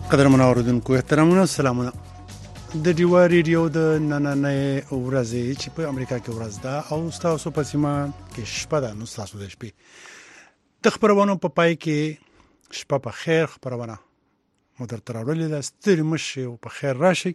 قدرمن اوریدونکو احترامونه سلامونه د ډیوا ریډیو د نننې ورځې چې په امریکا کې ورځ ده او تاسو په سیمه کې شپه ده نو تاسو د شپې د خبرونو په پای کې شپه په خیر خبرونه مدر تراولې ده ستړي مشه او په خیر راشي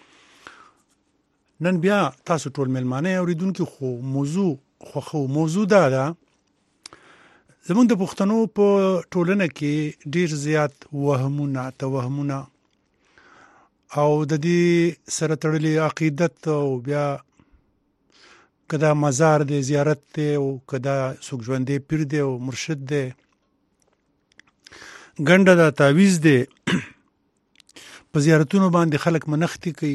نن بیا تاسو ټول ملمانه اوریدونکو خو موضوع ده زمونږ د پښتنو په ټولنه کې ډیر زیات توهمونه او د دې سره تړلې عقیدت او بیا کدا مزار دی زیارت دی او کدا څوک ژوندې پیر دی او مرشد دی ګنده د تعویز دی په زیارتونو باندې خلک منښتي کوي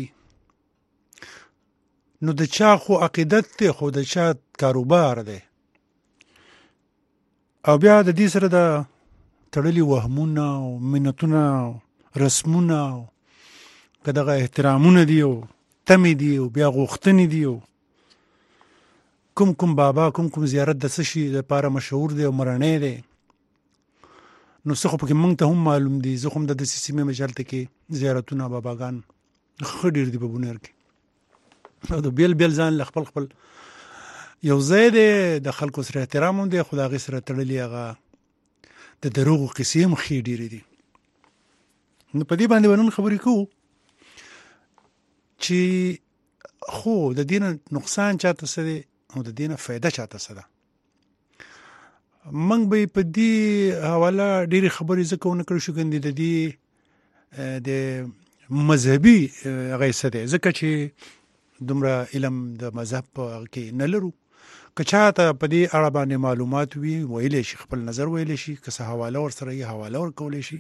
نو د چا خو عقیدت دی خو د چا کاروبار دی او بیا د دې سره د تړلې وهمونه او منتونه رسمونه کداغه احترامونه دی او تمې دی او بیا غوښتنې دی او کوم بابا کوم زیارت د څه شي لپاره مشهور دی او مرنه دی نو څه خو پکې مونږ ته هم معلوم دي زه هم د سیمې مجالته کې زیارتونه باباګان خډیر دی په بونیر کې او د بیل ځان خپل یو ځای دی د خلکو سره احترام هم دی خدای سره تړلې هغه د دروغو قصې هم خې ډېرې دي نو په دې باندې ونن خبرې کوو چې خو د دین نقصان چاته څه دی او د دین فائدہ چاته څه ده موږ به په دې حواله ډېرې خبرې زکه ونه کړو شو ګندې د دې د مذهبي غیصه ده ځکه چې دومره علم د مذهب کې نه لرو که چاته په دې اړه باندې معلومات وي ویلی شي خپل نظر ویلی شي که څه حواله ورسره یې حواله ورکولی شي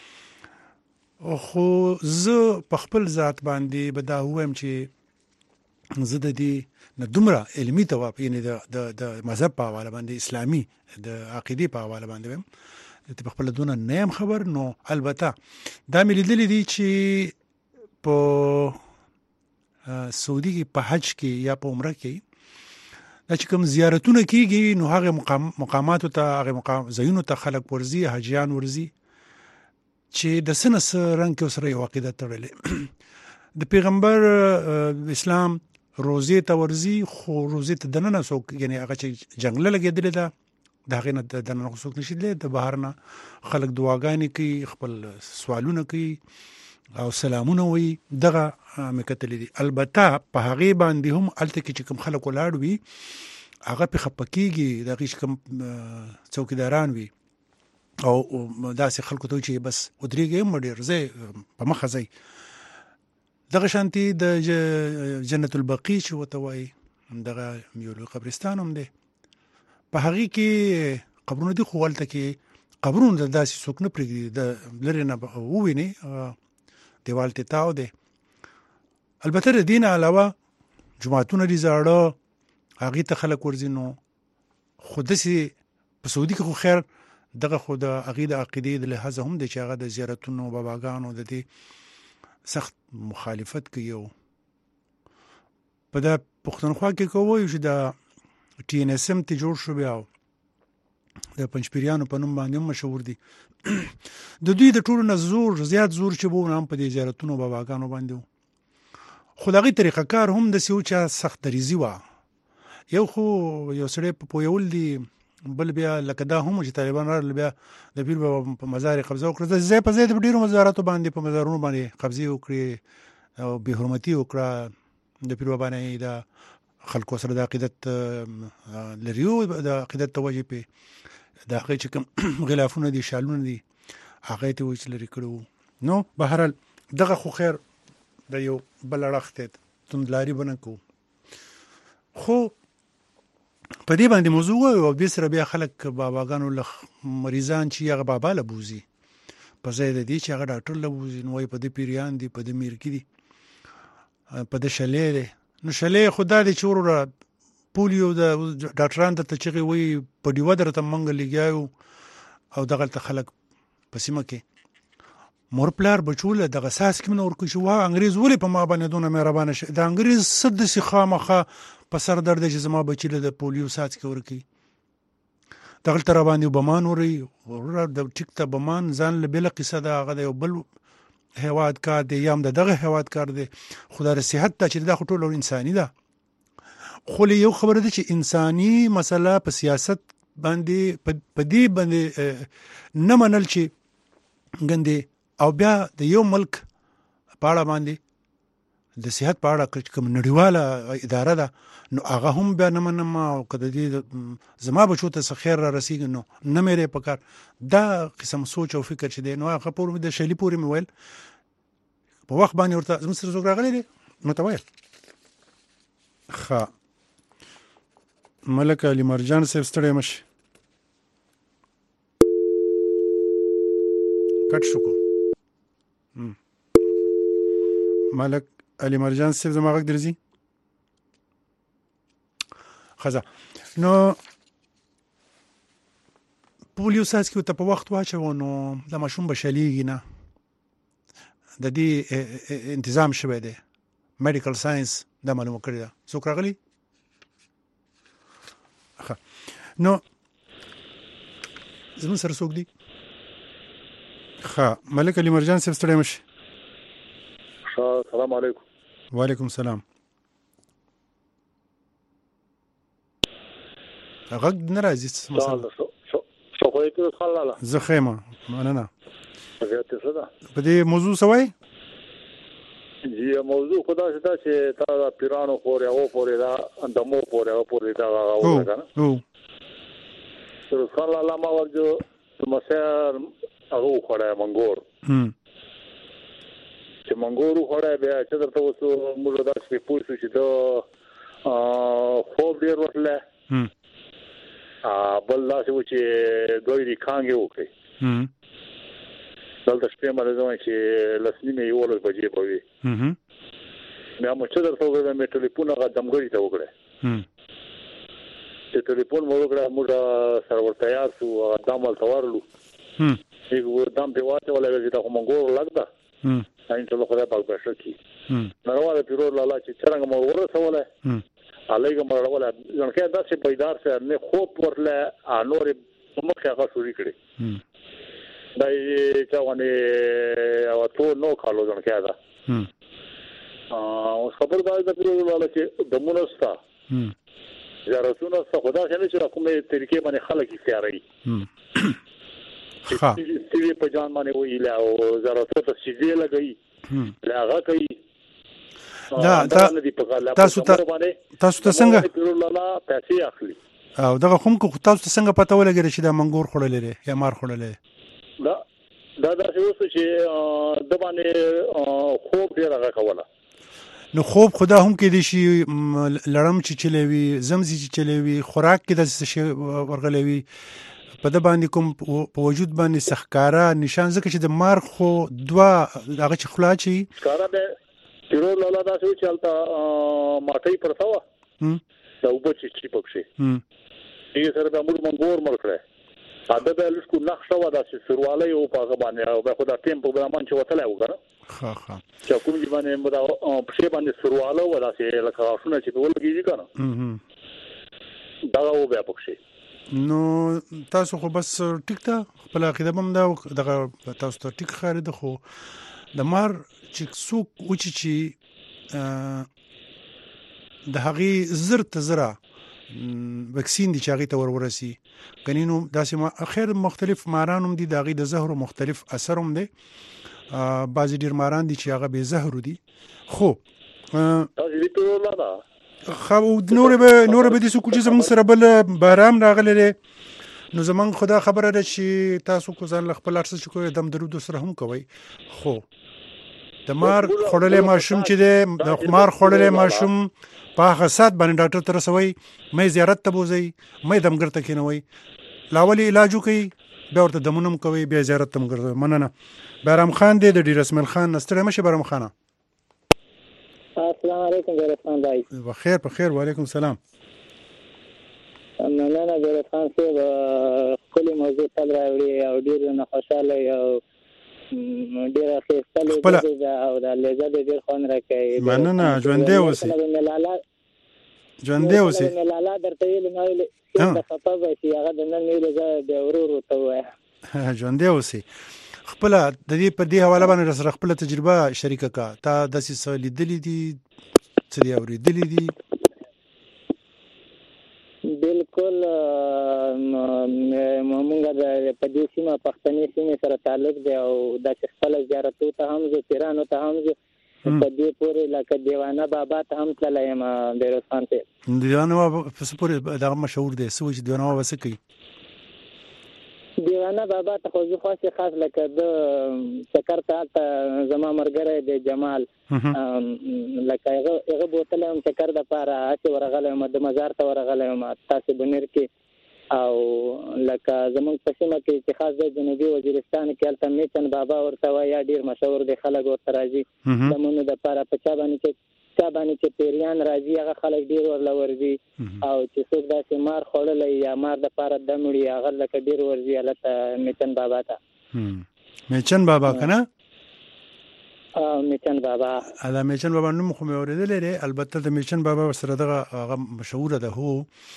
خو زه په خپل ذات باندې به دا ووایم چې زه د دې نه دومره علمي تواب یعنې د مذهب په حواله باندې اسلامي د عقیدې په حواله باندې وایم په خپله دونه نه یم خبر نو البته دا مې لیدلي دي چې په سعودي کې په حج کې یا په عمره کې دا چې کوم زیارتونه کېږي نو هغه مقاماتو ته هغه ځایونو ته خلک ورځي حاجیان ورځي چې د سنس رنګ کې سره یو عقیده تړلې د پیغمبر اسلام روزې ته ورځي خو روزې ته دننه څوک یعنی هغه چې جنگله لګېدلې ده د هغې نه دننه څوک نشي تللی د بهر نه خلک دعاګانې کوي خپل سوالونه کوي او سلامونه وي دغه مې کتلې دي البته په هغې باندې هم هلته کې چې کوم خلک ولاړ وي هغه پې خفه کېږي د هغې چې کوم څوکیداران وي او داسې خلکو ته چې بس ودرېږئ هم ډېر ځئ په مخه ځئ دغه شانتي د جنت البقیع چې ورته وایي دغه یو لوی قبرستان هم دی په هغې کې قبرونه دي خو هلته کې قبرونه داسې څوک نه پرېږدي د لرې نه ووینې دیوال ته تاو دی البته د دین علاوه جماعتونه دي زاړه هغې ته خلک ورځي نو خو داسې په سعودي کې خو خیر دغه خو د هغې د عقیدې د لحاظه هم دی چې هغه د زیارتونو باباګانو د دې سخت مخالفت کوي او په دا پښتونخوا کې که ووایو چې د TNSM ته جوړ شو بیا د پنجپیریانو په نوم باندې هم مشهور دي د دوی د ټولو نه زیات زور چې به هم په دې زیارتونو باباګانو باندې و خو د هغې طریقه کار هم داسې و چې سخت دریځي وه یو خو یو سړی په پویول دي بل بیا لکه دا هم چې طالبان راغلل بیا د پیر بابا په مزار یې قبضه وکړه ځای په ځای د ډېرو مزاراتو باندې په مزارونو باندې قبضې وکړې او بې حرمتي وکړه د پیر بابا نه د خلکو سره د عقیدت لري د عقیدت ته وجې پې د هغې چې کوم غلافونه دي شالونه دي هغې ته وایي چې لرې کړي وو نو بهرحال دغه خو خیر د یو بل اړخ دی توندلاري به نه کوو خو په دې باندې موضوع وایو او دې سره بیا خلک باباګانو له مریضان چې هغه بابا له بوځي په ځای د دې چې هغه ډاکټر له بوځي نو وایي په دې پیریان دي په دې میرکي دي په دې شلې دی نو شلې خو دا دی چې وروره پولیو د ډاکټران ته چغې وایي په ډیوه درته موږ لګیایو او دغلته خلک په سیمه کې مور پلار بچو له دغه ساس کې نه ورکوي چې واه انګرېز ولې په ما باندې دونه مهربانه شي د انګرېز څه داسې خامخا په سر درد چې زما بچي له د پولیو ساس کې ورکوي دغلته را باندې بمان وري د ټیک ته بمان ځان له بله قصه ده هغه د یو بل هیواد کار دی یا هم دغه هیواد کار دی خدای د صحت ته چې دا ټول انساني ده خو یو خبره ده چې انساني مسله په سیاست باندې په دې باندې نه منل چې ګندې او بیا د یو ملک په اړه باندې د صحت په اړه کوم نړیواله اداره ده نو هغه هم بیا نه منم او کله دې زما بچو ته خیر را رسیږي نو نه مې پکار دا قسم سوچ او فکر چې دی نو هغه پور مې د شلی پورې مې ویل په وخت باندې ورته زموږ سره زوګ راغلی دی نو ته وایه ښه ملک علي مرجان صاحب ستړی مشي کټ شو کو ملک علي مرجان صاحب زما غږ درځي خزه نو پولیو ساسکو ته په وخت واچو نو د ماشوم بشلیږي نه د دې تنظیم شوه دی میډیکل ساينس دا معلومه کړی دا څوک راغلی نو زمون سره څوک دی ښه ملک علي مرجان صاحب ستړی مشي السلام علیکم وعلیکم السلام غږ نه راځي مثلا شوخویتو خلاله زه خیمه مننه په دې موضوع سوای جی موضوع خدا شته چې تا پیرانو پورې او پورې دا اندمو پورې او پورې دا راوړل کنه سر خلاله ما ورجو مسیر هغه خوړای منګور چې منګور خوړای بیا چې درته وسو موږ دا چې پوښتنه چې دا خو ډیر وټله بل لا چې دوی دی کانګي وکړي دلته شپه مله زما چې لسنی مې یو لږ بجې پوي مې مو چې درته وګورم مې ټلیفون هغه دمګړی ته وکړه چې ټلیفون مو وکړه موږ سره ورته تیار شو دامل تورلو یو دام په واټه ولا چې دا منګور لګدا ان ټول خدای پاک بشو کی نړیواله پیرو لاله چې څنګه مو ورسوله علیکم ولا ځکه دا چې پیدار سره نه خوب ورله انور مخه هغه شوري کړی دا چې ونه او ټول نو کالو ځکه دا او خبر دا د پیرو لاله چې د مونستا زراعتونه خدا څنګه چې کومه طریقې باندې خلک اختیاري ها چې په ځان باندې ویلا او زراعت ته سیدې لګي لاغه کوي دا تاسو ته څنګه پیسې اخلي او دغه کوم کو تاسو ته څنګه پته ولګی چې دا منګور خړلې لري یا مار خړلې دا اوس چې د باندې خوب ډیر هغه کوله نو خوب خدا هم کې دي شي لړم چې چلوي زمزي چې چلوي خوراک کې د شي ورغلوي په د باندې کوم په وجود باندې سخکارا نشان ځکه چې د مار خو دوا هغه چې خلا چی سخکارا به پیرو لاله دا چې چلتا ماټي پرتاوه دا وبو چې پکشي یې سره د امور منګور مرکړه اده به لږ کو نقشه ودا چې سرواله یو په باندې او به خدا ټیم په باندې چې وتله وګره ها چې کوم دی باندې په شی باندې سرواله ودا چې لکه شونه چې ولګیږي کنه دا و به پکشي نو تاسو خو بس ټیک ته خپل عقیده بم دا دغه تاسو ته ټیک خاري ده خو د مار چې څوک وچی چې د هغې زر ته زره وکسین دي چې هغې ته ورورسي کنینو داسې خیر مختلف ماران هم دي د هغې د زهرو مختلف اثر هم دی بعضې ډېر ماران دي چې هغه بې زهرو دي خو نور به دې څوک چې زموږ سره بل بارام راغلی دی نو زمونږ خدا خبره ده چې تاسو کو ځان له خپل ارڅ کوی دم درود سره هم کوي خو د مار خړلې ماشوم چې دی د مار خړلې ماشوم په حساسیت باندې ډاکټر ته رسوي مې زیارت ته بوزي مې دمګر ته کینوي لاولي علاج کوي بیا ورته دمونم کوي بیا زیارت تم ګرځي مننه بارام خان دی د ډیر اسماعیل خان نستړی مشه بارام خان السلام علیکم ګرفتان بھائی بخیر بخیر وعلیکم السلام مننه ګرفتان صاحب کلی موضوع تل راوړي او ډیر نه خوشاله او ډیر خپل او د لږه ډیر خون راکړي مننه ژوندې اوسې ملاله درته ویل نو د خطاب چې هغه د نن ویل زه د ورور ته وای ژوندې اوسې خپل د دې په دې حواله باندې سره خپل تجربه شریکه کا تا د څه لیدلې دي څه دی اورېدلې دي؟ بالکل موږ د په دې سیمه پښتني سیمه سره تعلق دی او د خپل زیارتو ته هم زه پیرانو ته هم زه په دې پورې لکه دیوانه بابا ته هم تللی یم بیروز خان ته. دیوانه بابا څه پورې دغه مشهور دی څه وایي چې دیوانه بابا څه کوي؟ دیوانه بابا ته خو زه خاص لکه د چکر ته هلته زما ملګری دی جمال لکه هغه بوتلی یم چکر دپاره هسې ورغلی یم د مزار ته ورغلی یم تاسې بنیر کې او لکه زمونږ په سیمه کې چې خاص دی جنوبي وزیرستان کې هلته میچن بابا ورته وایي یا ډېر مشهور دی خلک ورته راځي دمونو دپاره په چا باندې چې پیریان راځي هغه خلک ډېر ورله ورځي او چې څوک داسې مار خوړلی یا مار دپاره دم وړي هغه لکه ډېر ورځي هلته میچن بابا ته. میچن بابا که نه؟ میچن بابا دا میچن بابا نوم خو مې اورېدلی دی البته د میچن بابا سره دغه هغه مشهوره ده هو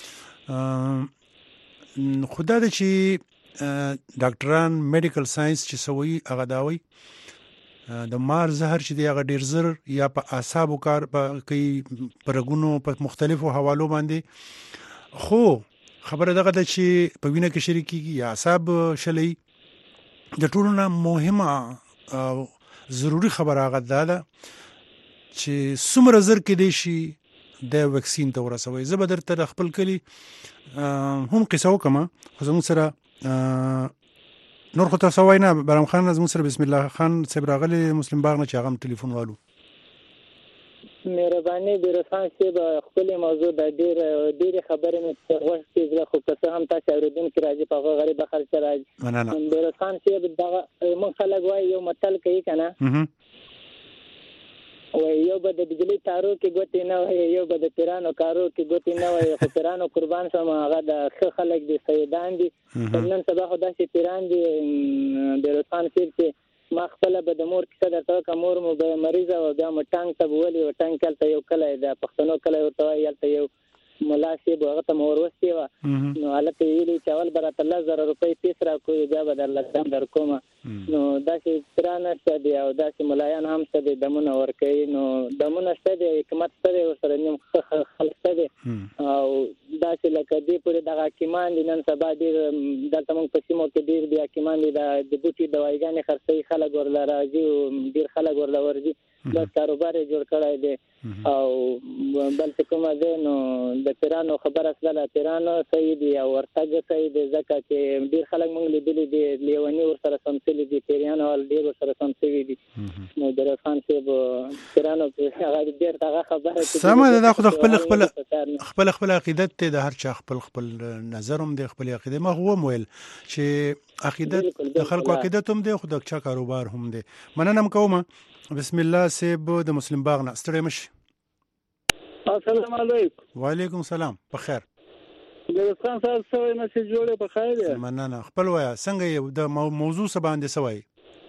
خو دا ده چې ډاکټران میډیکل ساینس چې څه وایي هغه دا وایي د مار زهر چې دی هغه ډېر زر یا په اعصابو کار کوي په رګونو په مختلفو حوالو باندې خو خبره دغه ده چې په وینه کې شریکېږي یا اعصاب شلی د ټولو نه مهمه ضروري خبره هغه دا ده چې څومره زر کېدی شي د ویکسین ته ورسوئ. زه به درته د خپل کلي هم قصه وکړم خو زموږ سره نور خو تاسو وای نه برام خان زموږ سره بسم الله خان صاحب راغلی مسلم باغ نه چې هغه هم ټلیفون والو. مهرباني بیروز خان صاحب خپلې موضوع د ډېرې خبرې مې غوږ کې زړه خو که څه هم تاسې اورېدونکي راځي په هغه غریبه خرچه راځي. بیروز خان صاحب دغه موږ خلک وایي یو متل کوي که نه وایي یو به د بجلي تارو کې ګوتې نه وایي یو به د پیرانو کارو کې ګوتې نه وایي خو پیرانو قربان شوم هغه د ښه خلک دي سیدان دي نن سبا خو داسې پیران دي بیروز خان صاحب چې ما خپله به د مور کیسه درته وکړه مور مو به مریضه وه بیا مو ټانک ته به ولي وه ټانک هلته یو کلی د پښتنو کلی ورته وایي هلته یو ملا صاحب هغه ته مو وروستې وه نو هلته یې ویلي چې اول به راته 10,000 روپۍ فیس راکوي بیا به درله دم در کومه نو داسې پیران شته دي او داسې ملایان هم شته دي دمونه ورکوي نو دمونه شته دي حکمت شته دی ورسره نیم خلک شته دي او داسې لکه دې پورې دغه حکیمان دي نن سبا ډېر دلته موږ په سیمو کې ډېر دي حکیمان دي د بوټي دوايګانې خرڅوي خلک ورله راځي ډېر خلک ورله ورځي بس کاروبار یې جوړ کړی دی او بل چې کومه دی نو د پیرانو خبره شوله پیرانو صحیح دي او ورتګ صحیح دی ځکه چې ډېر خلک موږ لیدلي دي لیوني ورسره سمسلي دي پیریانو ډېر ورسره سمسوي دي نو بیروز خان صاحب پیرانو هغه ډېر دغه خبره سمه ده دا خو د خپل عقیدت دی د هر چا خپل نظر هم دی خپل عقیده ما خو ویل چې عقیدت د خلکو عقیدت هم دی خو د چا کاروبار هم دی. مننه کوم بسم الله صاحب د مسلم باغ نه ستړی مشي. السلام علیکم. وعلیکم السلام په خیر. بیروز خان صاحب سوی نه چې جوړې په خیر دی. مننه خپل وایه څنګه یې د موضوع څه باندې څه وایي؟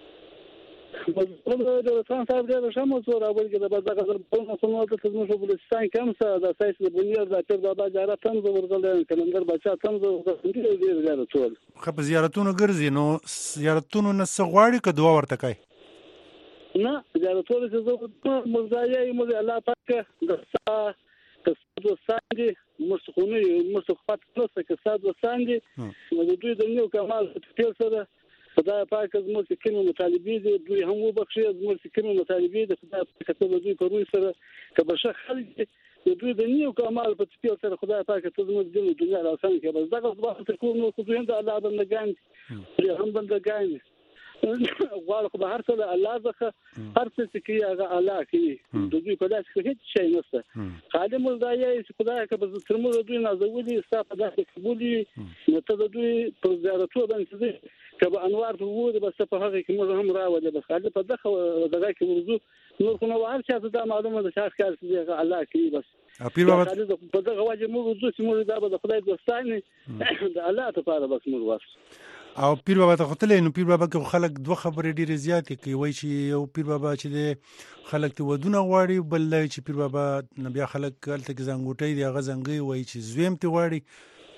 بیروز خان صاحب ډېره ښه موضوع راوړې چې د بازار مسلمانانو ته زموږ په بلوچستان کې هم څه د سایس د بنیر د پیر بابا زیارت هم زه ورغلی کلندر بچا هم زه ورغلی ډېر زیارت ټول ښه په زیارتونو ګرځي نو زیارتونو نه څه غواړي که دعا ورته کوي؟ نه زیارتونو چې زه مرزایه یم الله پاک د کسب وساندي مستخونی مستخفات پلس کسب وساندي نو دوی د نیو کمال په سره خدای پاک زموږ کوم مطالبې دي دوی هم وبخښي زموږ کوم مطالبې دي خدای پاک ته دوی په روي سره کبشه خلک دوی د نیو کمال په تپیل سره خدای پاک ته زموږ د دنیا لاسان کې بس دغه ځواب ته کوم نو خو دوی د الله بندگان دي هم بندگان غواړو خو به هر څه الله ځکه هر څه چې کوي هغه الله کوي د دوی په داسې کې هیڅ شی نشته خادم الداعیه چې خدای که به تر موږ دوی نازولي ستا په داسې قبولي نو ته د دوی په زیارتو باندې که به انوار په وودي بس په هغه کې موږ هم راولي بس خالد په دغه کې ورزو نور خو نو هر چا ته دا معلومه ده چې هر کار چې الله کوي بس پیر بابا په دغه وجه موږ ورزو چې موږ دا به د خدای دوستانه د الله لپاره بس موږ واس او پیر بابا ته خطلې نو پیر بابا کې خلک دوه خبرې ډېرې زیاتې کوي وایي چې یو پیر بابا چې دی خلک ته ودونه غواړي بل چې پیر بابا بیا خلک هلته کې زنګوټی دی هغه زنګوي وایي چې زویم ته غواړي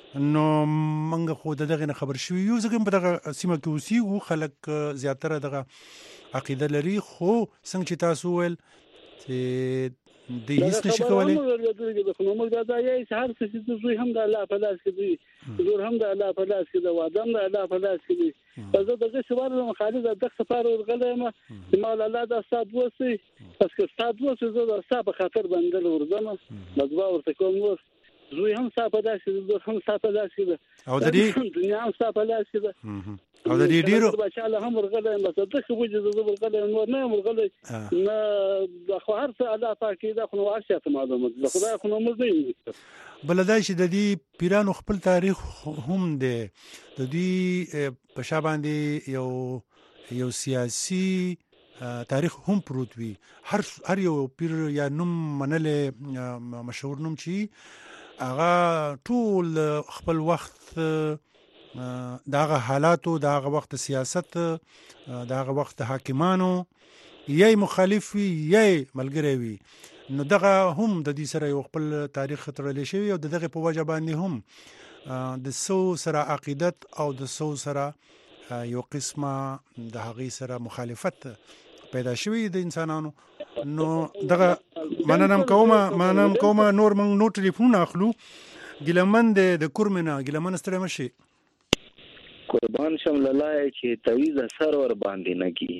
نو منګه خو دغه نه خبر شو یو ځکه په دغه سیمه کې اوسېږو خلک زیاتره دغه عقیده لري خو څنګه چې تاسو ول چې د هیڅ نشي کولای خو موږ دا یې هر څه چې دوی هم د الله په لاس کې دي زور هم د الله په لاس کې د وادم د الله په لاس کې دي زه دغه شوار مخالف د سفر ورغلم چې مال الله د استاد وسی پس که استاد وسی زه د استاد په خاطر باندې ورځم مزوا ورته کوم زوی هم صاحب داسې زه هم صاحب داسې او د دې دنیا هم صاحب داسې او د دې ډیرو بچاله هم ورغله مصدق خو وجه زه ورغله نور نه ورغله نه خو هر څه الله پاکي دا خو ورشته معلومات د خدای خو نو مزه بلدای چې د دې پیرانو خپل تاریخ هم دی د دې په شاباندې یو سیاسي تاریخ هم پروت وي هر یو پیر یا نوم منلې مشهور نوم چی هغه ټول خپل وخت داغه حالاتو داغه وخت سیاست داغه وخت حاکمانو یې مخالف وي یې ملګری وي نو دغه هم د دې سره یو خپل تاریخ تړلې شوی او دغه په وجه باندې هم د سو سره عقیدت او د سو سره یو قسمه د هغې سره مخالفت پیدا شوی د انسانانو نو دغه مننم کومه نور موږ نو ټلیفون اخلو ګلمن د کورمنه ګلمن ستړی مشي قربان شم للای چې تویز سر ور باندې نه کی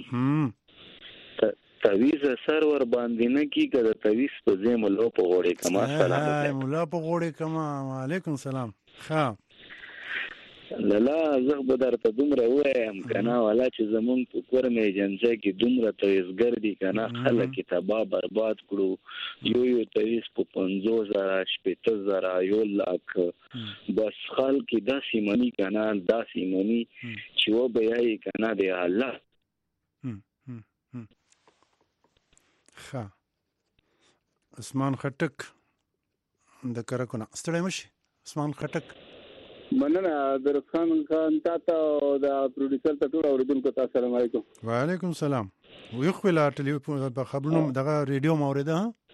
تویز سر ور باندې نه کی کله تویز په زم لو په غوړې کما سلام مولا په غوړې کما وعلیکم سلام ها لالا زه به درته دومره وایم کنه ولا چې زمون په کورمه جنځه کې دومره تویزګر دي کنه خلک تباہ برباد کړو یو تویز په 50,000 شپېته یو لاک بس خلک داسې منی کنه داسې منی چې و به یې کنه دی الله ها عثمان خټک د کرکونه ستړی مشي عثمان خټک مننه درخان خان تاسو د پروډوسر ته ټول اوریدونکو ته السلام علیکم وعلیکم السلام وی خپل ټلیفون په خبرونو دغه ریډیو موریده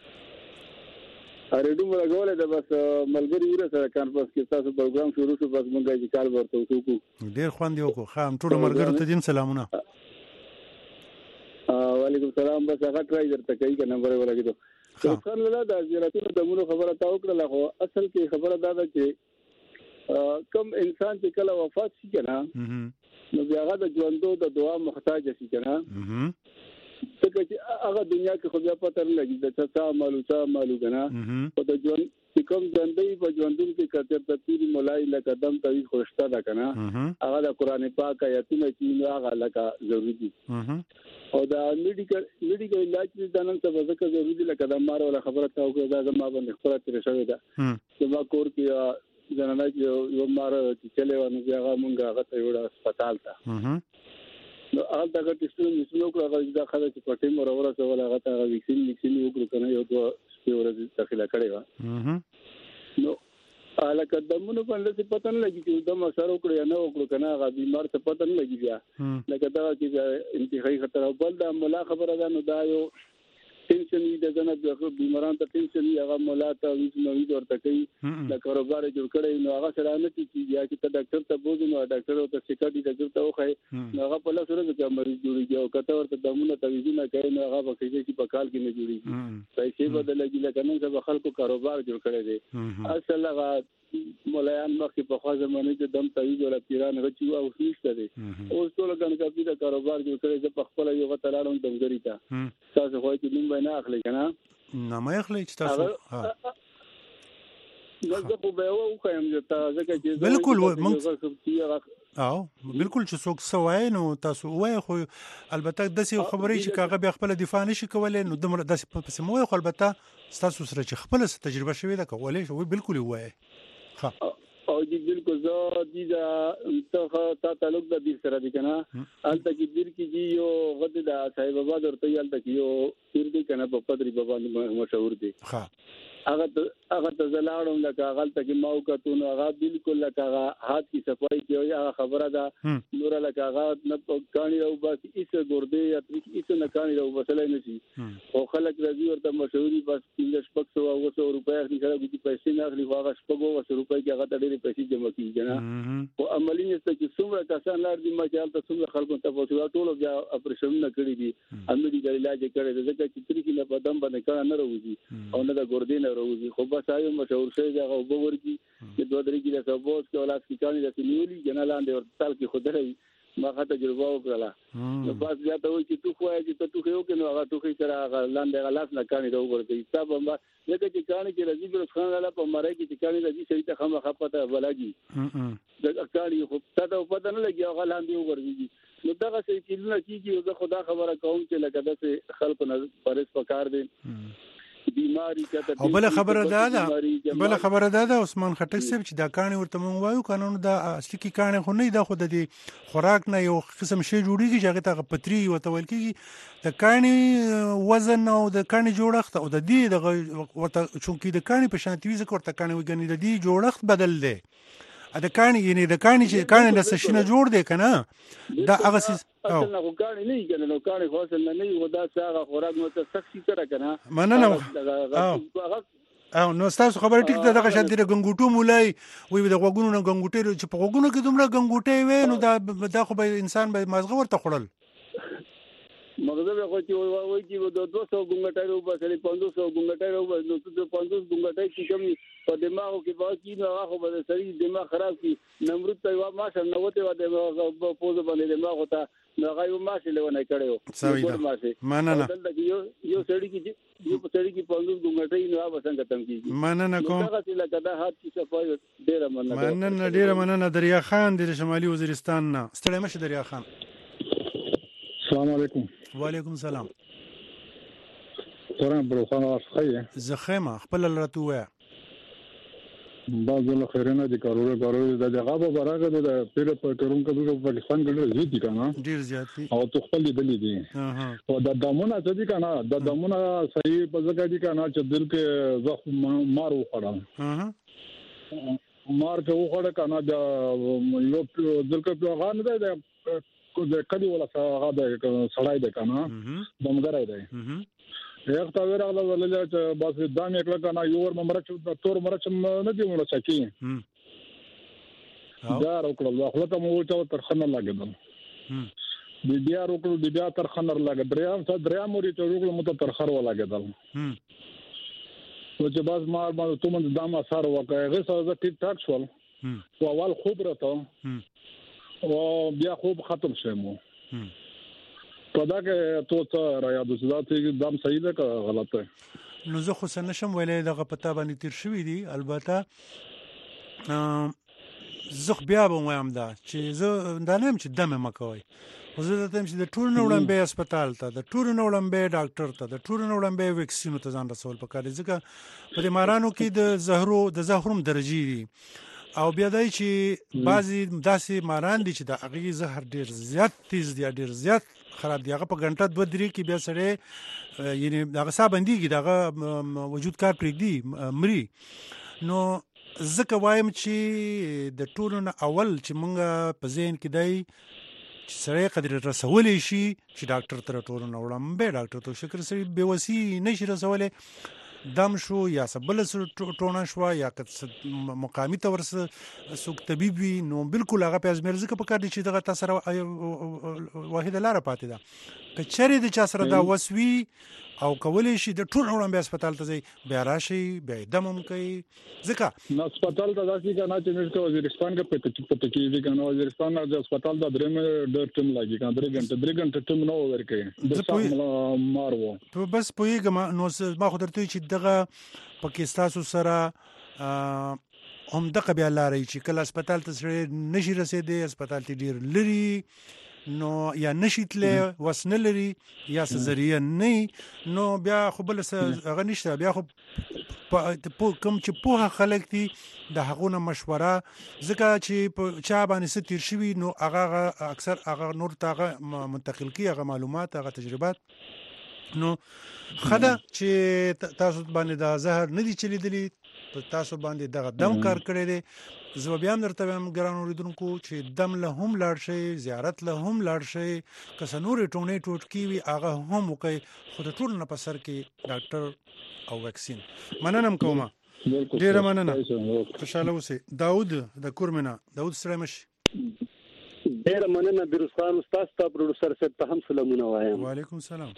ریډیو راغوله د بس ملګری وره سره کانفرنس کې تاسو پروګرام شروع شو بس مونږه چې کال ورته وکړو ډیر خوند یو کو خام ټول مرګرو ته دین سلامونه وعلیکم السلام بس هغه ټرای درته کوي که نمبر ولګیدو خان الله د زیارتونو د مونږ خبره تا وکړه خو اصل کې خبره دا ده چې کم انسان چې کله وفات شي کنه نو بیا هغه د ژوندو د دعا محتاج شي کنه څنګه چې هغه دنیا کې خو بیا پته نه لګي د څه مالو کنه او د ژوند چې کوم ژوندۍ په ژوندون کې کته په تیری مولای لکه دم توي خوشته ده کنه هغه د قران پاک آیاتونه چې هغه لکه ضروري دي او دا میډیکل علاج د نن څه ځکه ضروري دي لکه د مار ولا خبره تاو کې دا ما باندې خبره تر شوې ده چې ما کور کې جنانه یو مار چې چلے ونه هغه مونږه هغه ته وړ هسپتال ته نو هغه دغه ټیسټونه مسلو کړه هغه د خلک چې پټي مور اوره سوال هغه ته ویکسین وکړو کنه یو دوه ورځې داخله کړې و نو الکه دمنو باندې څه پته نه لګي چې د مسارو کړی نه وکړو کنه هغه بیمار څه پته نه لګي بیا لکه دا چې انتهایی خطر بل دا مولا خبره ده نو دا یو ټینشن د جنا د بیمارانو ته ټینشن هغه مولا ته نوې ورته کوي د کاروبار جوړ کړي نو هغه سره نه چې یا چې ډاکټر ته بوزي نو ډاکټر ته سکاډي ډاکټر ته وخی نو هغه په لاسره د مریض جوړیږي او کته ورته دمونه تویزونه کوي نو هغه په کې چې په کال کې نه جوړیږي پیسې بدلږي لکه نن سبا خلکو کاروبار جوړ کړي دي اصل هغه مولایان مخکې په خوا زمانه کې دم تویز ولا پیران غچي او نشته دي اوس ټول ګنګابي د کاروبار جوړ کړي چې په خپل یو غتلاړم دمګری تا تاسو خو چې نوم نه اخلي کنه نه مې اخلي چې تاسو ها زه خو به وو خایم چې تاسو چې بالکل او بالکل چې څوک سوای نو تاسو وای خو البته د څه خبرې چې کاغه بیا خپل دفاع نشي کولای نو دمر د څه مو خو البته تاسو سره چې خپل تجربه شوی ده کولای شو بالکل وای ها او دې بالکل زه دې ته تعلق د دې سره دي کنه البته کې دې کې یو غد د صاحب بابا درته یالته کې یو پیر دې کنه په پدری بابا مشهور دي ها هغه ته زلاړم لکه هغه ته کې ماو کتو نو هغه بالکل لکه هغه هات کی صفای کوي هغه خبره ده نور لکه هغه نه کانی او بس ایسه ګردې یا ایسه نه کانی او بسلای نشي او خلک راځي ورته مشوري بس 300 او 200 روپیا اخلي سره کوي پیسې نه اخلي هغه 200 روپیا کې هغه ته ډېرې پیسې جمع کیږي نه او عملی نشته چې څومره کسان لار دي ما چې تاسو څومره خلکو ته پوښتنه ټول بیا اپریشن نه کړی دي امني د علاج کړی د ځکه چې تریخي نه پدم باندې کړه نه راوځي او نه د ګردې نه راوځي خو بس آیو مشور شي دا وګور کی چې دوه درې کې د سبوت کې اولاد کې کاني د نیولي جنالاندې او تل کې خدای ما خاطر تجربه وکړه نو بس بیا ته وایي چې تو خو چې ته خو کې نو هغه تو کې سره هغه لاندې غلاس نه کاني دا وګورئ حساب ما لکه چې کاني کې راځي پر خان لاله په مړای کې چې کاني راځي شي ته خامخا پته ولاږي دا کاني خو ته پته نه لګي هغه لاندې وګورئ نو دا څه چې نه کیږي زه خدا خبره کوم چې لکه د خلکو نه پرېس پکار دي بیماری کته او بل خبره ده عثمان خټک صاحب چې دا کاني ورته مونږ وایو قانون دا اصلي کې کاني خو نه دا خو د خوراک نه یو قسم شی جوړیږي چې هغه ته پتری وتول کیږي د کاني وزن او د کاني جوړښت او د دې د ورته چونکی د کاني په شانتي ویزه ورته کاني وګنی د دې جوړښت بدل دی د کاني یعنی د کاني چې کاني د سشنه جوړ دی کنه دا هغه اصل نه کاني نه کنه نو کاني خو اصل نه ودا څنګه خوراک نو ته سخت سره کنه مننه او نو تاسو خبره ټیک ده دغه شان دی غنګوټو مولای وي د غوګونو نه غنګوټي چې په غوګونو کې دومره غنګوټي وي نو دا خو به انسان به مازغه ورته خړل مغزه خو چې وایي چې د 200 ګونګټای رو بسلې 500 ګونګټای رو بس نو ته 500 ګونګټای چې کوم په دماغو کې باقي نو هغه به سړي دماغ خراب کی نمرود ته وا ماشه نو ته وا د پوزو باندې دماغ وتا نو هغه یو ماشه لونه کړو مننه یو سړي کې یو سړي کې 500 ګونګټای نو هغه څنګه تم کیږي مننه کوم هغه چې لکه دا هات چې صفای ډیره مننه دریا خان د شمالي وزیرستان نه ستړی مشه دریا خان السلام علیکم وعلیکم السلام سلام بروخانه واسخه زخمه خپل لرته وای بعض له خیرنه دي کارونه د دغه برابر د پیر په کارون کې په پاکستان کې زیات دي کنه ډیر زیات دي او تو خپل دي دي او د دمونه چې دي کنه د دمونه صحیح په ځای دي کنه چې دل کې زخم مار وخړل مار ته وخړل کنه د یو دل کې پیغام ده د کدي ولا هغه د سړای د کنه دمګرای دی یو تا ورغله ولله چې بس دام یو کنه یو ور مرچ تور مرچ نه دی مړ سکی دا وکړل خو ته مو ته تر خنه لاګدل بیا وکړو بیا تر خنه لاګ دریا موري ته وکړو مو تر خر ولا لاګدل نو چې بس ما ته من دام اثر وکړ هغه څه ټیک ټاک شول او اول خوب راته او بیا خوب ختم شوم په دا کې تو څه را یاد چې دام صحیح ده که غلط ده نو زه خو سنشم ویلې دغه پتا باندې تیر شوې دي البته زه بیا به وایم دا چې زه دا نه چې دمه مکوي خو زه ته چې د ټول نوړم به هسپتال ته د ټول نوړم به ډاکټر ته د ټول نوړم به ویکسین ته ځان رسول پکاره ځکه په مارانو کې د زهروم درجی دي او بیا دای چې بعضی داسې ماران دي چې د هغه زهر ډیر زیات تیز دی ډیر زیات خراب دی هغه په غنټه 2-3 کې بیا سره یعنی هغه صابندېږي دغه وجود کار پرېږدي مري نو زکه وایم چې د ټولو نه اول چې مونږ په ذهن کې دی چې سره قدر رسولې شي چې ډاکټر تر ټولو نه وړم به ډاکټر ته شکر سره به وسی نشي رسولې دم شو یا سبل ټونه شو یا مقامی ته ورسه سوق طبيب وي نو بالکل هغه په ازمیر ځکه په کار دي چې دغه تاثیر واحده لار پاتې ده کچري د چا سره دا وسوي او کولې شي د ټول وړم به هسپتال ته ځي بیا راشي بیا دمم کوي ځکه نو هسپتال ته داسې کنه چې موږ وزیرستان کې پته کې کنه وزیرستان د هسپتال د درې ډېر ټیم لګي کنه 3 غنټه ټیم نو ورکې د سم مارو بس پویګم نو ما خو درته چې دغه پاکستان سره هم دغه بیا لاري چې کله هسپتال ته سره نشي رسیدي هسپتال ته ډیر لري نو یا نشیتله وسنه لري یا سزریه نه نو بیا خو بل څه هغه نشته بیا خو کوم چې په خلک دي د هغونه مشوره ځکه چې په چا باندې ستیر شوی نو هغه اکثر هغه نور تاغه منتقل کی هغه معلومات هغه تجربات نو خدا چې تاسو باندې دا زهر نه دي چلیدلی په تاسو باندې دغه دم کار کړی دی زه بیا هم درته وایم ګران اوریدونکو چې دم له هم لاړ شي زیارت له هم لاړ شي که څه نورې ټوڼې ټوټکي وي هغه هم وکړئ خو د ټول نه په سر کې ډاکټر او ویکسین مننه کومه ډیره مننه خوشاله اوسئ. داود د کورمنا داود سره مشي ډیره مننه بیروز خان استاد ته پروډوسر صاحب ته هم سلامونه وایم. وعلیکم السلام.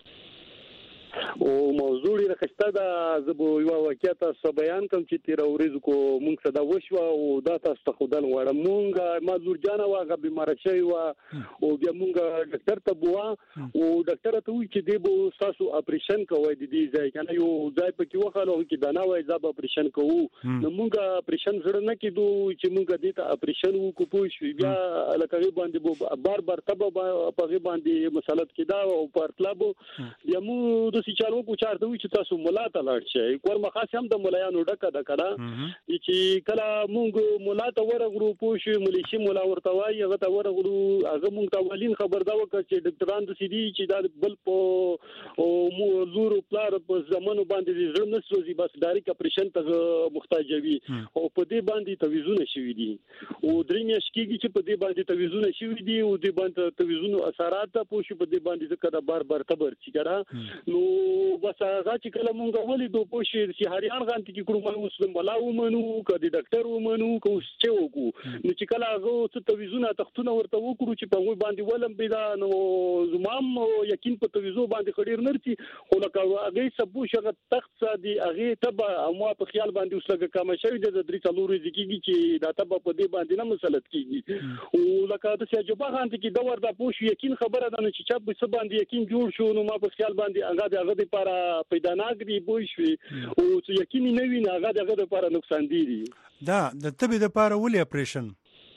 او موضوع لري خسته دا زبو یو واقعیت تاسو بیان کوم چې تیر ورځ کو مونږ صدا وشو او دا تاسو ته خدای غواړم مونږ مازور جان واغه بیمار شوی و او بیا مونږ ډاکټر ته بوا او ډاکټر ته وی چې دی بو تاسو اپریشن کوی د دې ځای کنه یو ځای پکې وخاله چې دا نه وای زاب اپریشن کوو نو مونږ اپریشن سره نه کیدو چې مونږ دې ته اپریشن وکړو پوه شو بیا لکه باندې بار تبه په باندې مسالت کیدا او پرتلابو بیا مو چې چالو کو چارته وي چې تاسو مولا ته لاړ شئ کور مخاص هم د مولایانو ډکه د کړه چې کله مونږ مولا ته ورغلو پوه شو ملیشي مولا ورته وایي هغه ته ورغلو هغه مونږ ته ولین خبر دا وکړه چې ډاکټران د سیدي چې دا بل په او زور پلار په زمانو باندې زړه نه سوزي بس ډایرک اپریشن ته محتاج وي او په دې باندې تویزونه شوي دي او درې میاشتې کېږي چې په دې باندې تویزونه شوي دي او دې باندې تویزونو اثرات پوه شو په دې باندې ځکه بار خبر چې کړه نو بس هغه چې کله مونږ ولیدو په شي چې هریان غانتی کې کړو موږ اوس ملا ومنو کدي ډاکټر ومنو کو چې وکړو نو چې کله هغه څه تویزونه تختونه ورته وکړو چې په موږ باندې ولم بيدا نو زمام یقین په تویزو باندې خډیر نرتي خو لکه هغه سبو شغه تخت سادي هغه تبع مو په خیال باندې اوس لکه کم شوی د درې څلوري ځکیږي چې دا تبع په دې باندې نه مسلط کیږي او لکه د سجبه غانتی کې دا ورته پوښ یقین خبره ده چې چا په څه باندې یقین جوړ شو نو ما په خیال باندې هغه لپاره پیدا ناګري بوي شوي او چې یقیني نه وي نه هغه لپاره نقصان دي دا د تبې لپاره ولې اپریشن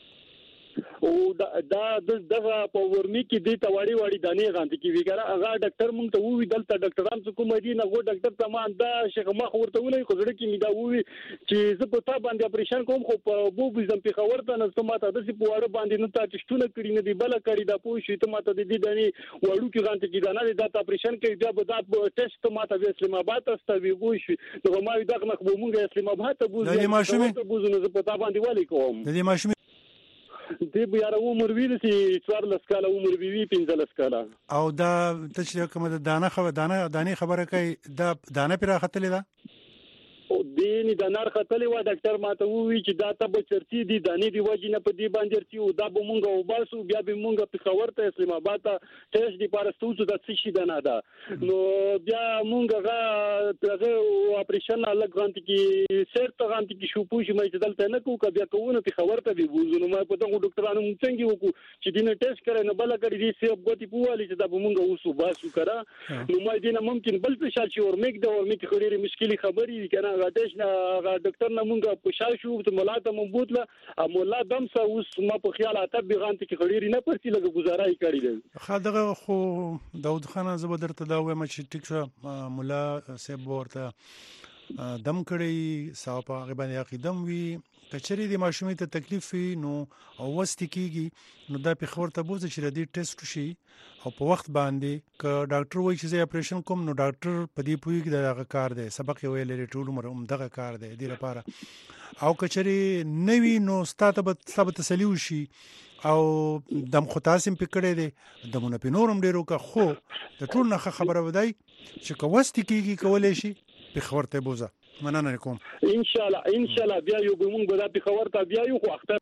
او دا دغه په ورمي کې د تواړي واړي دانې غانتی کې ویګره هغه ډاکټر مونږ ته وی دلته ډاکټران څه کوم دي نه غو ډاکټر ته ما دا شیخ ما ورته ولې خو زړه کې می دا وی چې زه په تا باندې اپریشن کوم خو په بو بزم په خبرته نه ته ماته د سی په وړ باندې نه تا چشتونه کړی نه دی بل کړی دا پوه شي ته ماته د دې دانې وړو کې غانتی کې دانه دا اپریشن کوي بیا به دا ټیسټ ماته د اسلام آباد ته وی بو شي نو ما دغه مخ به مونږ اسلام آباد ته بوزو د ماشومې بوزو نه په تا باندې ولې کوم د دې ماشومې دې بیا عمر وی دي 14 کاله عمر وی 15 کاله او دا چې کومه د دانه خبره کوي دا دانه پر راختلې ده او دې د نار خطلې و ډاکټر ماته وی چې دا ته چرتی دي دانې دی وجه نه په دې باندې ورتي او دا به مونږ او باسو بیا به مونږ په خبر ته اسلام آباد ته ټیسټ دی پارستو د څه شي نه ده نو بیا مونږ هغه اپریشن الګ غانتی کې سر ته غانتی کې شو پوښ مې چې دلته نه کو بیا کوونه په خبر ته به بوزو نو ما په دغه ډاکټرانو مونږ څنګه وکړو چې دینه ټیسټ کړي نه بل کړي دي سی ابغتی پوالي چې دا به مونږ اوسو باسو کړه نو ما دینه ممکن بل په شال چې ورمګ د ورمګ خوري مشکلي خبري کنه غاتش نه ډاکټر نه مونږه په شال شو ته مولا ته مونږ بوتله مولا دم سا اوس ما په خیال اته بیغانت کې خړيري نه پرسي لګه گزارای کړی دی خدغه خو داود خان زبردر ته دا وایم چې ټیک شو مولا سیب ورته دم کړی صاحب هغه باندې عقیدم وی کچري د ماشومې ته تکلیف نو او وست کیږي نو دا په خبر ته بوزي چې د ټیسټ شي او په وخت باندې ک ډاکټر وایي چې اپریشن کوم نو ډاکټر په دې پوي کې دغه کار دی سبق یې ویلې ټول عمر دغه کار دی د لپاره او کچري نوی نو ستاته به تسلی وشي او دم خطاسم پکړې دي دمونه په نورم ډیرو کا خو د ټول نه خبره ودی چې کوست کیږي کولای شي په خبر ته بوزه مننه کوم ان شاء الله بیا یو به مونږ به په خبر ته بیا یو خو اختر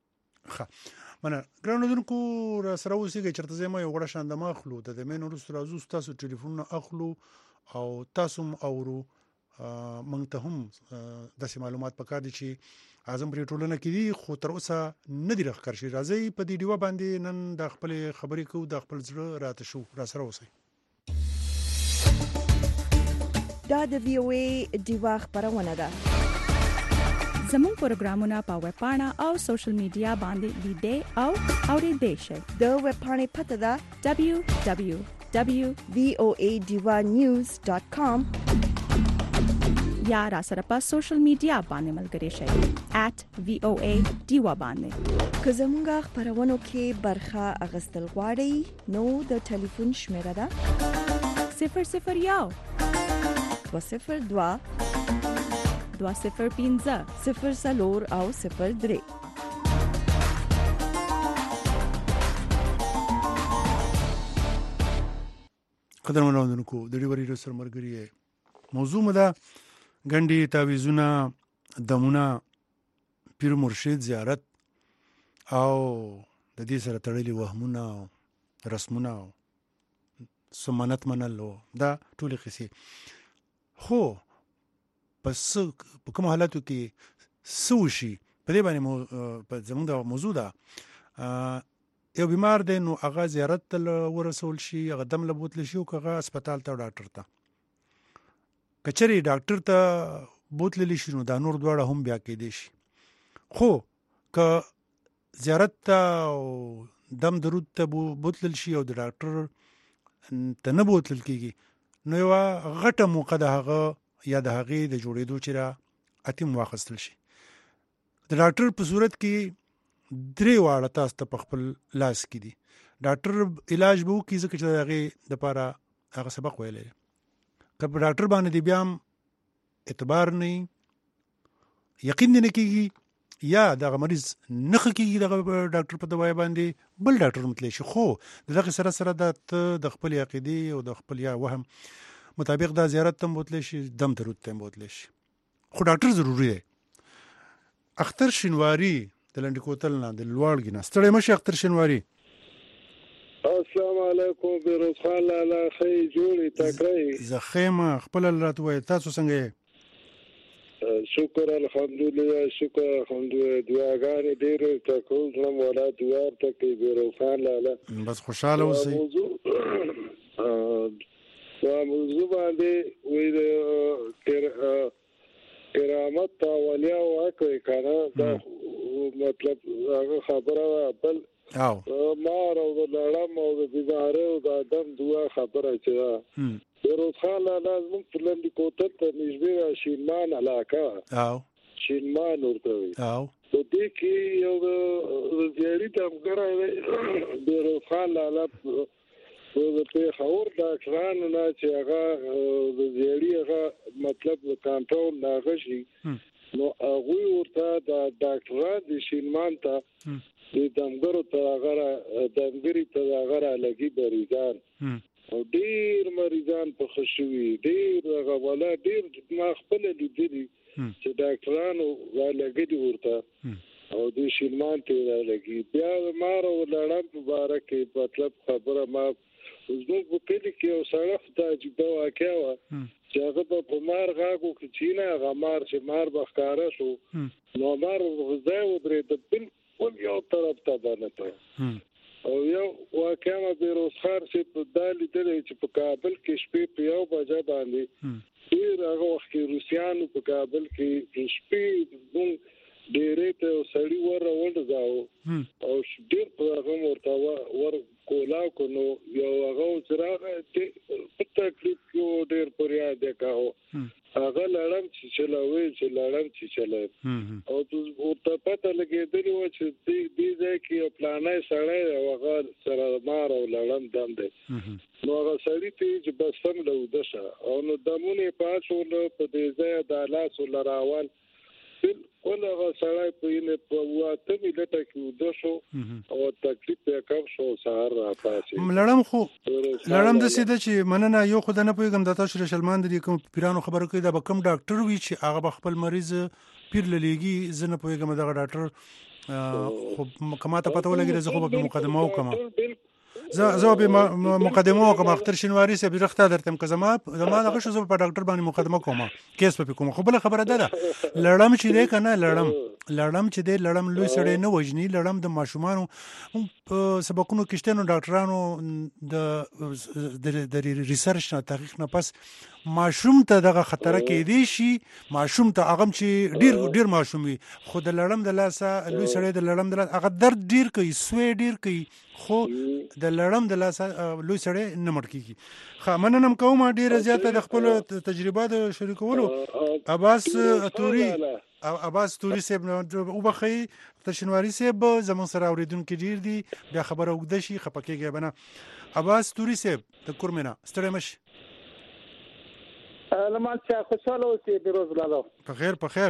منه ګرانو دونکو را سره اوسېږي چرته زما یو غوړه شاند ما اخلو د مین ورس راځو تاسو ټلیفون اخلو او تاسو اورو مونږ ته هم د معلومات پکار دي چې اعظم پرې ټولنه کې دي خو تر اوسه نه دی راخر شي راځي په دې دیوه باندې نن د خپل خبرې کو د خپل زړه راته شو را سره اوسئ دا د وی او ای دیوه خبرونه ده زموږ پروګرامونه په ویب پاڼه او سوشل میډیا باندې لیدئ او اوریدئ شئ د ویب پاڼې پته ده www.voanews.com یا را سره په سوشل میډیا باندې ملګري شئ @voa دیوا باندې که زموږ خبرونو کې برخه اغستل غواړئ نو د ټلیفون شمیره ده 001 202 205 04 او 03. قدرمنو اوریدونکو د ډیوري رسر مرګري موضوع مده غندي تعویذونه دمونه پیر مرشد زیارت او د دې سره تړلي وهمونه رسمونه سمانت منلو دا ټول قصې خو پس په کوم حالاتو کې سوشي په دې باندې په زموږ د موضوع دا یو بیمار دی نو هغه زیارت ته ورسول شي هغه دم لبوتل شي او هغه هسپتال ته ډاکټر ته کچري ډاکټر ته بوتل شي نو دا نور دواړه هم بیا کې دي شي خو که زیارت ته دم درود ته بوتل شي او د ډاکټر ته نه بوتل کیږي نو یو غټه موقع ده هغه یا د هغې د جوړېدو چې را اتم واخیستل شي د ډاکټر په صورت کې درې واړه تاسو ته په خپل لاس کې دي ډاکټر علاج به وکړي ځکه چې د هغې دپاره هغه سبق ویلی دی که په ډاکټر باندې دی بیا هم اعتبار نه یقین نه کېږي یا دغه مریض نه ښه کېږي دغه ډاکټر په دوای باندې بل ډاکټر متلی شي خو د دغې سره د خپل عقیدې او د خپل یا وهم مطابق دا زیارت ته بوتلی شي دم درود ته بوتلی شي خو ډاکټر ضروري دی اختر شینواري د لنډ کوتل نه د لوړګي نه ستړی مشي اختر شینواري السلام علیکم بیروز خان لالا خی جوړی تکړی زخیمه خپل راته وای تاسو څنګه یې شکر الحمدلله شکر الحمدلله دعاګانې ډېرې تکول نم ولا دعا ته کې بیروز خان لالا بس خوشاله اوسئ موضوع باندې وې کرامت اولیا واکوي کنه دا مطلب هغه خبره بل مار او لړم او د بیمار او د ادم دعا خبره چې بیروز خان لالا موږ په لندې کوتل ته نږدې شینمان علاقه شینمان ورته وي په دې کې یو د زیاري دمګره بیروز خان لالا د پیښور ډاکټرانو نه چې هغه د زیاري هغه مطلب د کانټرول ناغه شي نو هغوی ورته د ډاکټران د شینمان ته د دمګرو ته هغه دمګري ته هغه لګي مریضان او ډېر مریضان په خوشوي ډېر هغه ولا ډېر ما خپل لیدلي چې ډاکټرانو لګي ورته او د شینمان ته لګي بیا مار او لړم مبارک مطلب خبره ما زموږ په کلي کې یو سړی ته عجیبه واقعه وه چې هغه په مار غاږو کې چې نه هغه مار چې مار به ښکاره شو نو مار په ځای ودرېد بالکل یو طرف ته باندې ته او یو واقعه مه بیروز خان چې دا لیدلی چې په کابل کې شپې په یو بجه باندې ډېر هغه وخت کې روسیانو په کابل کې شپې مونږ ډېرې ته یو سړي ورغځاوه او ډېر په هغه ورته ور کولاو کو نو یو هغه چې راغی په تکلیف کې ډېر پریاد دی کاوه هغه لړم چې چلاوي او ورته پته لګېدلې وه چې دې ځای کې یو پلانی سړی هغه سره مار او لړم دم دی نو هغه سړي ته چې بس سم له وده شه او نو دمونه یې پاڅول په دې ځای د لاسو له راول بالکل هغه سړی په واتمې لټه کې وده شو او تکلیف یې کم شو سهار راپاسې لړم داسې ده چې مننه یو خو ده نه پوهېږم دا تاسو رشلمان د دې کوم پیرانو خبره کوي دا به کوم ډاکټر وي چې هغه به خپل مریض پیر له لیږي زه نه پوهېږم دغه ډاکټر خو که ما ته پته ولګېده زه خو به په مقدمه وکړم زه به مقدمه وکړم اختر شینواري صاحب رښتا درته که زما دغه شو زه په ډاکټر باندې مقدمه کوم کیس به کوم خو بله خبره ده لړم چې دی که نه لړم چې دی لړم لوی سړی نه وژني لړم د ماشومانو په سبقونو کې شته نو ډاکټرانو د ریسرچ نه تحقیق نه پس ماشوم ته دغه خطره کېدی شي ماشوم ته هغه چې ډېر ماشوم وي خو د لړم د لاسه لوی سړی د لړم د لاسه هغه درد ډېر کوي سوی ډېر کوي خو د لړم د لاسه لوی سړی نه مړ کېږي مننه م کوم ډېره زیاته د خپلو تجرباتو شریکولو عباس توري عباس توري صاحب او بخي تشنواری صاحب زمون سره اوریدونکو ډیر دي بیا خبره وګد شي خپکیږي بنه عباس توري صاحب د کورمنه ستړی مش لمن چې خوشاله اوسې د روز لاله په خیر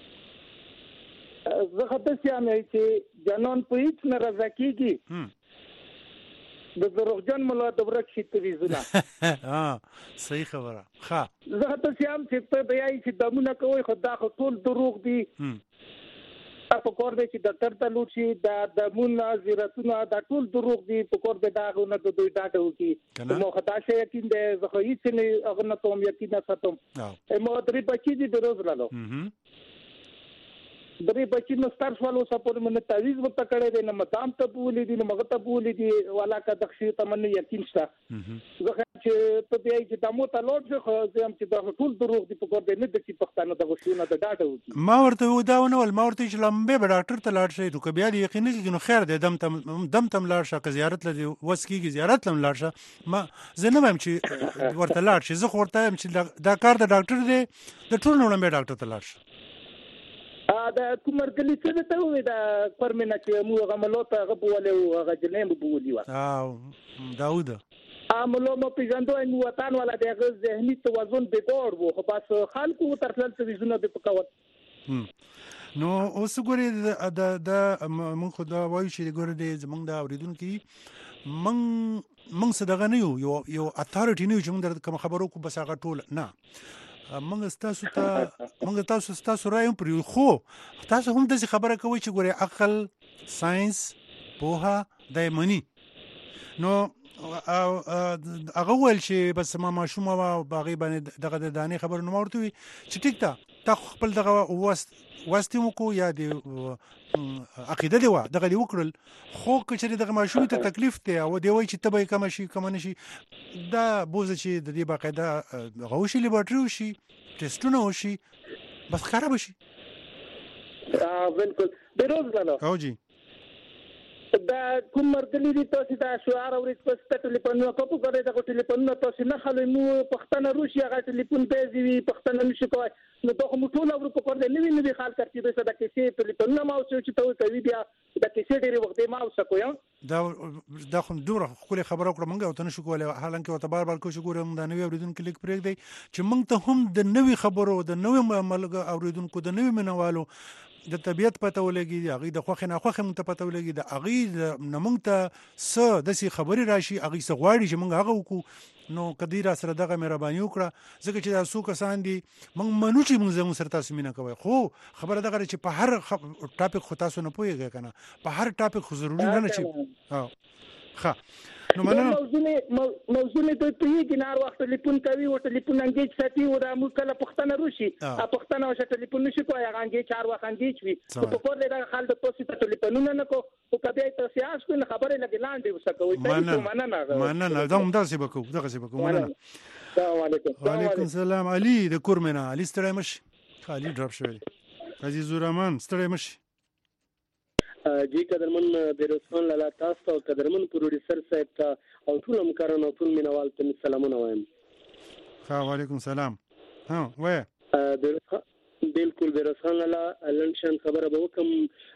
زه خاطر سیامه چې جنان په هیڅ نه راځکیږي د دروغجن ملا د ورک شي تویزونه صحیح خبره ښه زه خاطر سیام چې ته بیاي چې دمونه کوي خدا خو ټول دروغ دي په کور دی چې ډاکټر ته لور شي د مون زیرتونه د ټول دروغ دي په کور دی داغونه د دوی ډاټه وکي نو خدای شي یقین دی زه خو هیڅ نه هغه نه کوم یقین نه ساتم مو درې بچی دي د روز لالو درې بچی نو ستار سوالو سپور من تعویذ وته کړه دي نه مدام ته بولې دي نو مغه ته بولې دي والا کا دخشي تمنه یقین شته زه چې ته بیا چې دمو ته لوټ خو زم چې د ټول دروغ دي په کور دی نه د چې پښتانه د غشونه د ډاټه وکي ما ورته وداونه ول ما ورته چې لمبه به ډاکټر ته لاړ شي نو بیا دې یقین نه کیږي نو خیر دی دم تم لاړ شه که زیارت لدی وسکیږي زیارت لم لاړ شه ما زه نه وایم چې ورته لاړ شي زه خورته چې دا کار د ډاکټر دی د ټول نو لمبه ډاکټر ته لاړ شه دا کومرګلی څه ته وې دا پرمنه چې مو غملو ته غبولې او غجنې مو بولې وا داوود عاملو مو پیژندو نو وطن ولا دغه ذهني توازن بګور وو خو بس خلکو ترڅل توازن به پکوت نو اوس ګورې د مونږ خدا وایو چې ګورې د زمونږ د اوریدونکو مونږ صدقه نه یو اتارټی نه چې مونږ د کوم خبرو کو بس هغه ټول نه مونږ تاسو رایم پر خو تاسو هم د خبره کوي چې ګورې عقل ساينس پوها دایمنی نو هغه ول چې بس ما ماشوم او باغی باندې دغه د دانې خبر نو ورته چې ټیک تا خپل دغه واستیمو کو یا د عقیده دی دغه دی وکړل خو کچې دغه ماشوم ته تکلیف دی او دی وای چې تبه کم شي نشي دا بوزه چې د دې باقاعده غوشي لیبرټری وشي ټیسټونه وشي بس خراب شي بالکل بیروز لاله او جی دا کوم مرګلی دي تاسو دا شعار اورید پس ټلیفون نو کوو غره دا ټلیفون نو تاسو نه خلې مو پښتنه روسي هغه ټلیفون پیځي وي پښتنه نشي کوي نو ته مو ټول اورو په کور دې نوی خال کوي د صدا کې سي ټلیفون نو ما اوس چې ته کوي بیا دا کې سي ډېر وخت ما اوس کوي دا خو دوره خو خبره کړم موږ او ته نشو کولای حالانکه او تبار بار کوشش ګورم دا نوی اوریدونکو لیک پرېږ دی چې موږ ته هم د نوی خبرو د نوی ملګر اوریدونکو د نوی منوالو د طبيعت پته ولګي هغه د خوخه نه خوخه مونږ ته پته ولګي د هغه نه مونږ ته څه د سي خبري راشي هغه څه غواړي چې مونږ هغه وکړو نو کدی را سره دغه مهرباني وکړه ځکه چې تاسو کسان دي مونږ منو چې مونږ سره تاسو مینه کوي خو خبره دغه چې په هر ټاپک خو تاسو نه پوهیږئ کنه په هر ټاپک خو ضروري نه چې ها نو موضوع ته پیږي نار وخت ټلیفون کوي او ټلیفون انګیج ساتي او د مکله پښتنه روشي پښتنه او ټلیفون نشي کوي هغه انګیج 4 وخت انګیج وي په کور د خلک د توسي ته ټلیفونونه نه کو او کبي تاسو یاست نه خبره لګی لاندې وسکوي تاسو مننه دغه څه بکو مننه السلام علیکم وعلیکم السلام علي د کورمنه علي ستړی مش خالي ډراپ شوی عزیز الرحمن ستړی مش جی قدرمن بیروز خان لاله تاسو او قدرمن پروډوسر صاحب ته او ټول همکارانو ټول مینوال ته سلامونه وایم. وعلیکم السلام. وای بالکل بیروز خان لاله لنشن خبره به وکم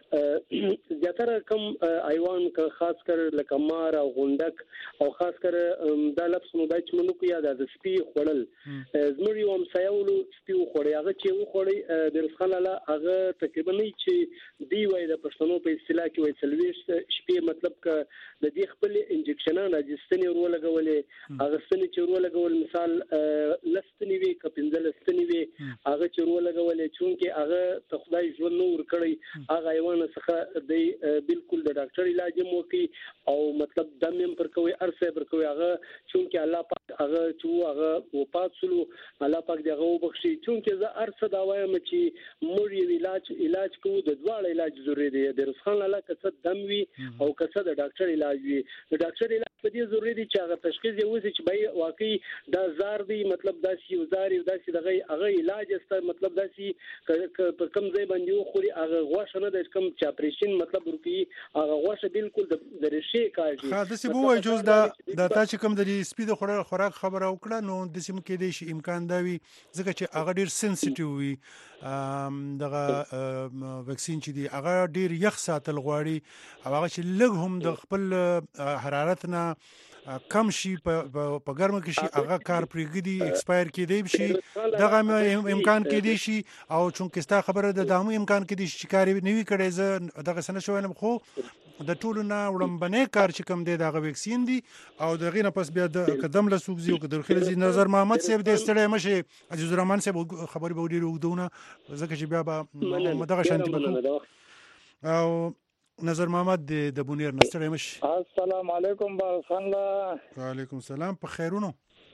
زیاتره کم ایوان که خاص کر لکه مار او غونډک او خاص کر دا لفظ مو باید منو کو یاد د سپي خړل زموږ یو مسایولو سپي خړی هغه چې و خړی بیروز خان لاله هغه تقریبا نه چې دی وای د پښتنو په اصطلاح کې وای سلويش شپې مطلب ک د دې خپل انجکشنونه راځستنی ورو لګولې هغه ستنی چې ورو لګول مثال لستنی وی کپنځل ستنی وی هغه چې ورو لګولې چونکه هغه ته خدای ژوند نور کړی هغه ایوان څخه د بالکل د ډاکټر علاج مو کوي او مطلب دم پر کوي ارسه پر کوي هغه چونکه الله پاک هغه چې هغه وفات سلو الله پاک دغه وبخشي چونکه زه ارسه دا وایم چې مور یې علاج کوو د دواړو علاج ضروري دی د رسخان الله کڅ دم وی او کڅ د ډاکټر علاج وی د ډاکټر علاج په دې ضروري دی چې هغه تشخیص یې وځي چې به واقعي دا زار دی مطلب داسي یو زار یو داسي دغه هغه علاج است مطلب داسي په کم ځای باندې خوري هغه غوښه نه د کم چې اپریشن مطلب ورکی هغه غوښه بالکل د رشي کاږي ها د سی بو وای جوز دا تا چې کوم د سپید خوراک خبره وکړه نو د سیم کې د شي امکان دا وي ځکه چې هغه ډیر سنسټیو وي دغه وکسین چې دی هغه ډیر یخ ساتل غواړي او هغه چې لږ هم د خپل حرارت نه کم شي په ګرمه کې شي هغه کار پرېږدي ایکسپایر کېدی شي دغه امکان کېدی شي او چونکې ستا خبره د دامو امکان کېدی شي چې کار نه وي کړی زه دغه سنه شوم خو د ټولو نه وړاندې کار چې کوم دی دغه ویکسین دی او دغه نه پس بیا د قدم له سوق زی او د خلزي نظر محمد صاحب د ستړی مشه عزیز الرحمن صاحب خبري به ډیره وګدونه ځکه چې بیا به دغه شانتي بکو او نظر محمد د بونیر نستړی مش. السلام علیکم بارخان الله. وعلیکم السلام په خیرونو.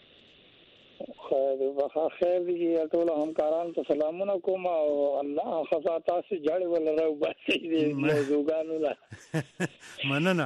خیر دی ټول همکاران ته سلامونه کوم او الله خاصه تاسو جاړي ولرو باسي دي موضوعانو لا مننه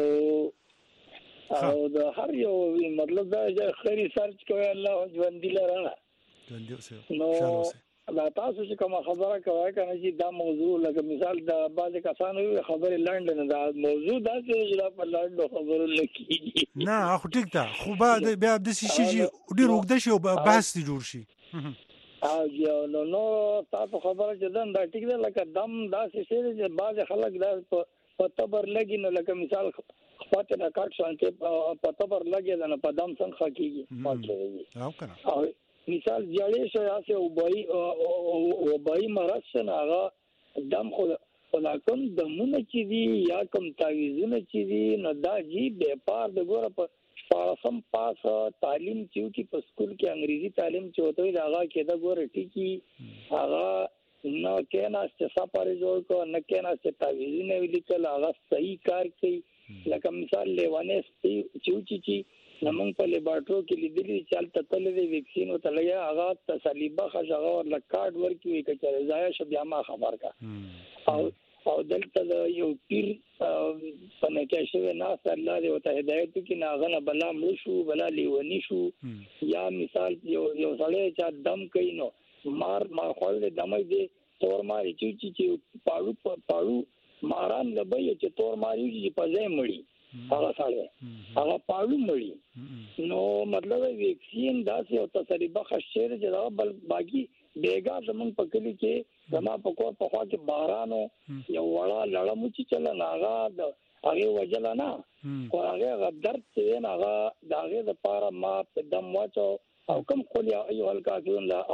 او د هر یو مطلب دا چې خیر سرچ کوي الله ژوند لرا ژوند اوسه نو لا تاسو چې کوم خبره کوي کنه چې دا موضوع لکه مثال د بعض کسانو خبره لاند نه دا موضوع دا چې دا په لاند خبرو لکې نه خو ټیک ده خو بعد بیا د شي ډیر وګد شي او بحث دي جوړ شي او یو نو تاسو خبره چې دا ټیک ده لکه دم دا چې بعض خلک دا په تبر لګي نو لکه مثال خاطر نه کاټ شانته په تبر لګي دا په دم څنګه کیږي او کنه او مثال جړې شو یاسه او بای مرض څنګه هغه دم خو کوم دمونه چې دي یا کوم تعویذونه چې دي نو دا جی به پار د ګوره په فارسم پاس تعلیم چې په سکول کې انګریزي تعلیم چې وته دا هغه کې دا ګوره ټیکی هغه نو کینا چې سپاره جوړ کو نه کینا چې تعویذونه ولیکل هغه صحیح کار کوي لکه مثال لیوانه چې نمنګ په لیبارټرو کې لیدلې چې البته تللې ویکسین او تلیا هغه تسلیبه خژغه ور لکاډ ورکی کچره ځای ش بیا ما خبر کا او دلته یو پیر په نکاح شوی ناس الله دې وته هدایت کې ناغنه بلا مړ شو بلا لیونی شو یا مثال یو سړی چې دم کوي نو مار خپل دمای دې تور ماري چې پاړو ماران لبې چې تور ماري چې په ځای مړی هغه ساړه هغه پاړو مړی نو مطلب ویکسین دا څه او تسریبه خشیر چې دا بل باقي بیګا زمون په کلی کې زما په کور په خوا کې بارانو یو وړا لړمو چې چل ناغا هغه وجل نه خو هغه درد چې ناغا داغه د پاره ما په دم واچو او کوم خو یا ایو الکافرون لا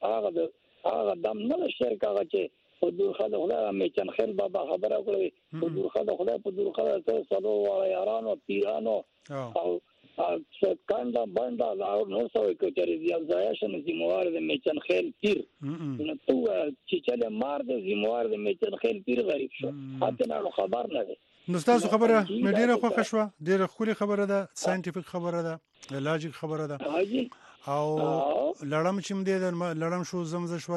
هغه دم نه شرک هغه چې په دور خدای خدای مې چن خیر بابا خبره کړې په دور خدای په دور خدای ته سلو ولا یارانو پیرانو او څنګه باندې او نو څه کوي چې ځایشن زموار د مې چن خیر پیر نو تو چې چله مار د زموار د مې چن خیر پیر غریب شو اته نه خبر نه نو تاسو خبره مې ډیره خوښه شو ډیره خولي خبره ده ساينټیفیک خبره ده لاجیک خبره ده او لړم چې مې لړم شو زمزه شو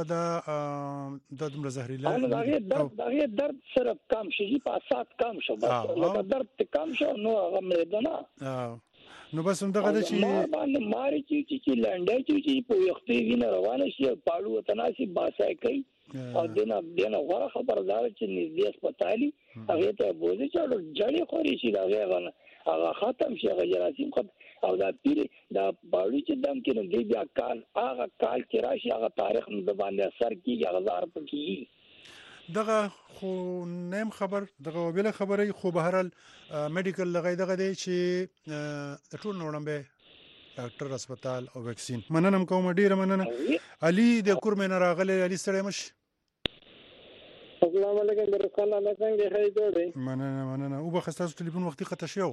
د دومره زهريله دا درد صرف کم شي په اساس کم شو بس لکه درد کم شو نو هغه مې ده نو بس هم دغه چې باندې ماري چې لنډه چې په وختي وینه روانه شي پاړو تناسي باسای کوي او دنه غوړه خبردار چې نږدې هسپتالي هغه ته بوزي چې جړې خوري شي دا هغه ختم شي هغه جراثیم او دا پیر دا باړي چې دم کې نه دی بیا هغه کال چې راشي هغه تاریخ د باندې اثر کیږي هغه زار پکې دغه خو نیم خبر دغه وبله خبره خو بهرال میډیکل لغې دغه دی چې ټول نوړم ډاکټر هسپتال او ویکسین مننه کوم ډیره مننه علي د کورمن راغله علي سره مش السلام علیکم برکان الله څنګه هي جوړې مننه او بخستاسو ټلیفون وختي خطا شو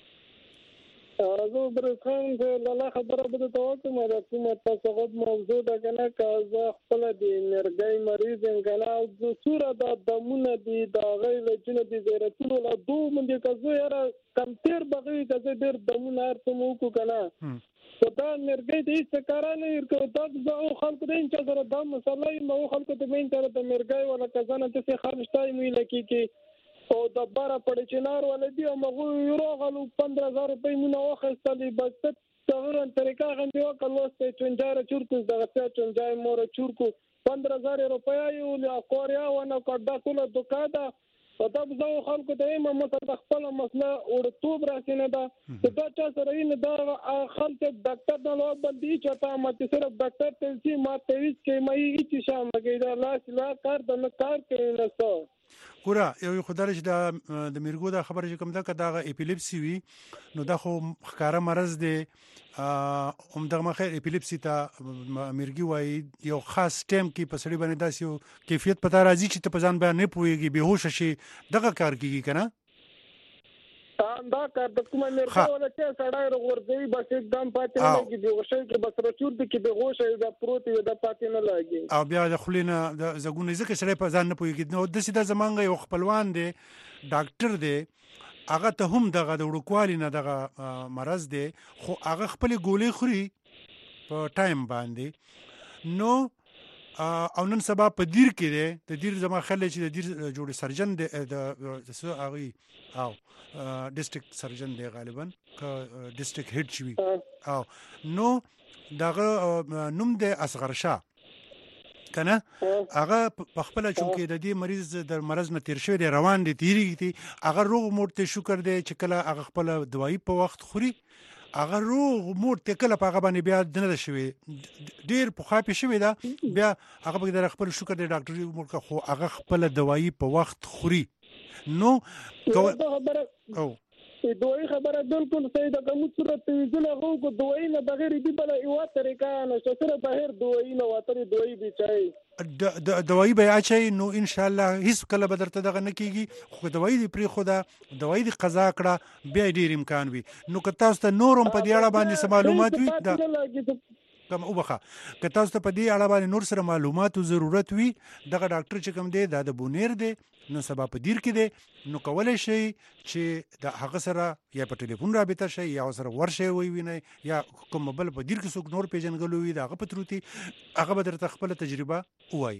زه برکان له خبره بده توقع مې د کومه تاسو موضوع دا کنه کازه خپل د انرګي مریض کنه او د صوره د دمونه دي دا غیر چې د زیرتونو له دوه مونږه کزو یاره کم تیر بغي کزه ډیر دمونه ارتمو کو کنه دا مرګي دې څه کارانه ورکو دا او خلکو دې چې سره د مسلې نو خلکو ته مين تر د مرګي ولا کزانه ته خرجتای مې لکی کې او د بارا پړ چنار ولدي او مغو یورو غلو 15000 روپۍ مونږ واخستلې بس څنګه طریقه غندې وکړو چې چنجاره چورکو دغه څه چنجای مور چورکو 15,000 روپۍ او کوریا ونه کډا کوله دوکاده په تاسو زو خلکو ته یې مثلا خپل مسله ورتوب راځنه دا دا چا سره نه دا خلک ډاکټر نه لو بندي چاته ماته صرف ډاکټر ته سي ماته هیڅ کې مې هیڅ شام لګیدا لا کار د کار کوي نه څه ګوره یو خدای چې د میرګو دا خبره چې کوم دا کدا اپیلیپسي وي نو دا خو ښکارا مرز دی دغه مخه اپیلیپسي ته میرګي وایي یو خاص ټیم کې په سړي باندې داسې یو کیفیت پتا راځي چې ته په ځان باندې نه پوهېږي بهوش شي دغه کار کیږي کنه دا کار د کومه مرګ ولا چې سړی ورځي بس एकदम پاتې نه لګي دی وشه کې بس رچور دي کې به غوشه د پروت د پاتې نه لګي او بیا د خلینا د زګونه ځکه سړی په ځان نه پوهېږي نو د سیده زمانګه یو خپلوان دی ډاکټر دی هغه ته هم دغه د وړوکوالي نه دغه مرض دی خو هغه خپل ګولې خوري په ټایم باندې نو او نن سبا په دیر کې دی د دیر زما خلک چې د دیر جوړ سرجن دی د سو هغه او ډیسټریکټ سرجن دی غالبا ډیسټریکټ هډ شوی او نو دغه نوم دی اصغر شاه کنه هغه په خپل چونکې د دې مریض د مرز نه تیر شوی دی روان دي تیریږي هغه روغ موټ شکر دی چې کله هغه خپل دوايي په وخت خوري هغه روغ موټ کله په هغه باندې بیا نه شوی ډیر په خاپي شوی دا بیا هغه به د خپل شکر دی ډاکټر موټ خو هغه خپل دوايي په وخت خوري نو او دوی خبره بالکل صحیح ده کوم صورت ویزنه هو کو دوی نه بغیر دی بل یو طریقه نه شتره بهر دوی نه واتري دوی بچای د دوی به اچي نو ان شاء الله هیڅ کله بدرته دغه نه کیږي خو دوی دی پری خدا دوی دی قضا کړه بیا ډیر امکان وي نو که تاسو ته نورم په دې اړه باندې معلومات وي دا کوم وبخه که تاسو ته په دې اړه باندې نور سره معلوماتو ضرورت وي دغه ډاکټر چې کوم دی د بونیر دی نو سبا په دیر کې دی نو کولای شي چې د هغه سره یا په ټلیفون رابطه شي یا سره ورشه وي یا کوم بل په دیر کې څوک نور پیژنګلو وي دغه پتروتي هغه به درته خپل تجربه وایي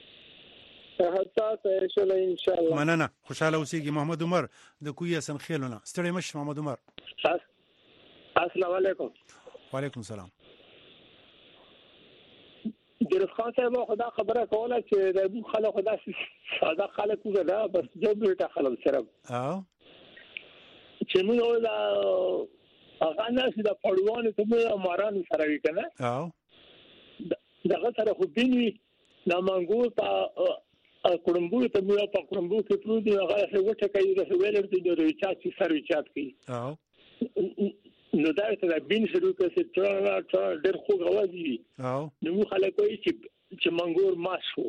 ان شاء الله مننه خوشاله اوسېږي محمد عمر د کوی حسن خیلونه ستړي مش محمد عمر السلام علیکم وعلیکم السلام د رخصت صاحب خدا خبره کوله چې د خلک خدا ساده خلک وګدا بس جوړ خلک سره چې موږ دا هغه ناس د پړوان ته موږ ماران سره وکنه دغه سره خو بینی د منګو په کوړمبو ته موږ په کوړمبو کې پرو دی هغه وټه کوي د ویلر د ریچارج کی سرویچات کوي نو دا ته بین شروع کړي چې تر ډېر خو غواړي نو خلک کوي چې منګور ماس شو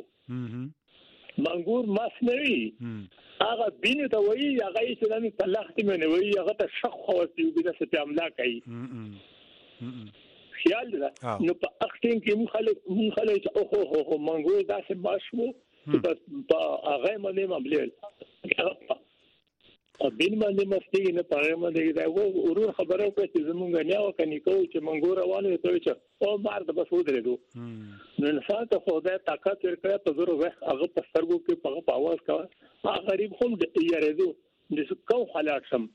منګور ماس نه وي هغه بین ته وایي هغه چې د په لخت مې نه وایي هغه ته شخ خواسي وي د څه عمله کوي خیال ده نو په اختین کې مون خلک او هو منګور داسې ماس شو په هغه باندې مبلل او بین باندې مستي نه پاره باندې دا ورور خبره کوي چې زمونږ نه وکني کوي چې منګور روانه ته چې او مار د بس ودرېدو نو انسان ته خدای طاقت ورکړه په زور وخت هغه په سترګو کې په आवाज کا هغه غریب هم د یریدو د څو حالات سم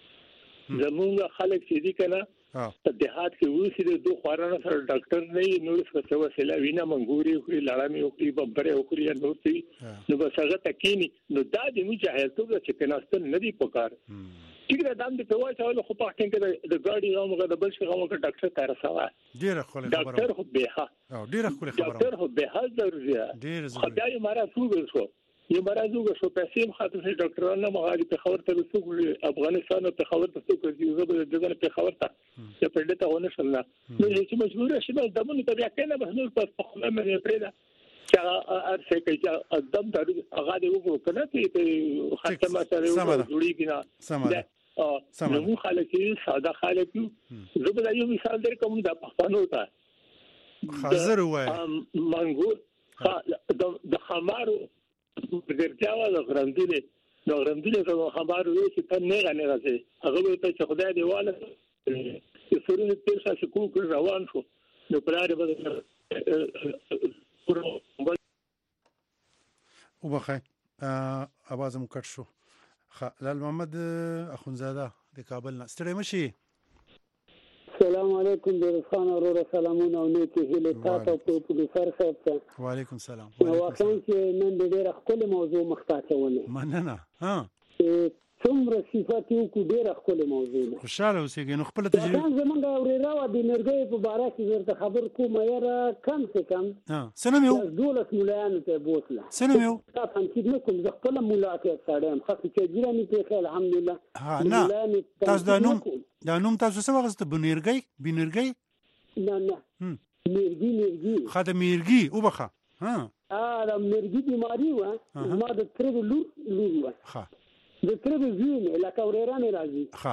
زمونږ خلک چې دي کنه په دهات کې وسی د دوه خورانه سره ډاکټر نه نو څه وسیله وینا منګوري خو لړامي او په ببره او خوري نو تي نو بس هغه تکینی نو دا د مجاهدتو چې کناستن ندي پکار ټیک ده دام د پوای څول خو په ټینګ د ګاډي غوږه د بل شي غوږه ډاکټر ته رسوا ډیره خبره ډاکټر خو به او ډیره خبره ډاکټر خو به ضروري ډیره خدای مارا سوګل شو یو مرزوګه شو پیسې خاطر چې ډاکټرانو مغالي په خبر ته رسوږي افغانستان ته خبر ته څوک یو ځل په خبر ته چې په دې ته ونه شول نو چې مجبور شي د دمن ته بیا کنه به نور په خپل مې پرېدا چې ارڅه کوي چې ادم ته هغه دی وګورو کنه چې ختمه سره جوړیږي نه نو خلک ساده خلک زه به یو مثال درکوم د پښتنو ته خزر وای منګور د خمارو ګرځاوه د غرندلې نو غرندلې څنګه خبر وي چې ته نه غنې راځي هغه ته چې خدای دی واله چې سوري تیر څه کو روان شو نو پلار به وبخای اوازم کټ شو لال محمد اخونزاده د کابل نه ستړي مشي السلام علیکم درخان اورو سلامونه او نیکی هیله تاسو په پروفیسور صاحب ته وعلیکم السلام واقعا چې نن ډېر خپل موضوع مخاطبونه مننه ها څومره صفات یو کو ډېر خپل موضوع ده خوشاله اوسئ نو خپل تجربه زمونږ اورېرا و د مرګي په باره کې ورته خبر کوم یاره کم څه کم سنم یو دولت مولایانو ته بوتله سنم یو تاسو چې نو کوم خپل مولاکه ساړم خاص چې ګرامي په الحمدلله ها نه تاسو دا نوم تاسو څه وخت بنرګي نه مرګي خاطر مرګي وبخه ها دا مرګي بیماری و ما د تر لور و ها د تر زین علاقه ورېرانه راځي ها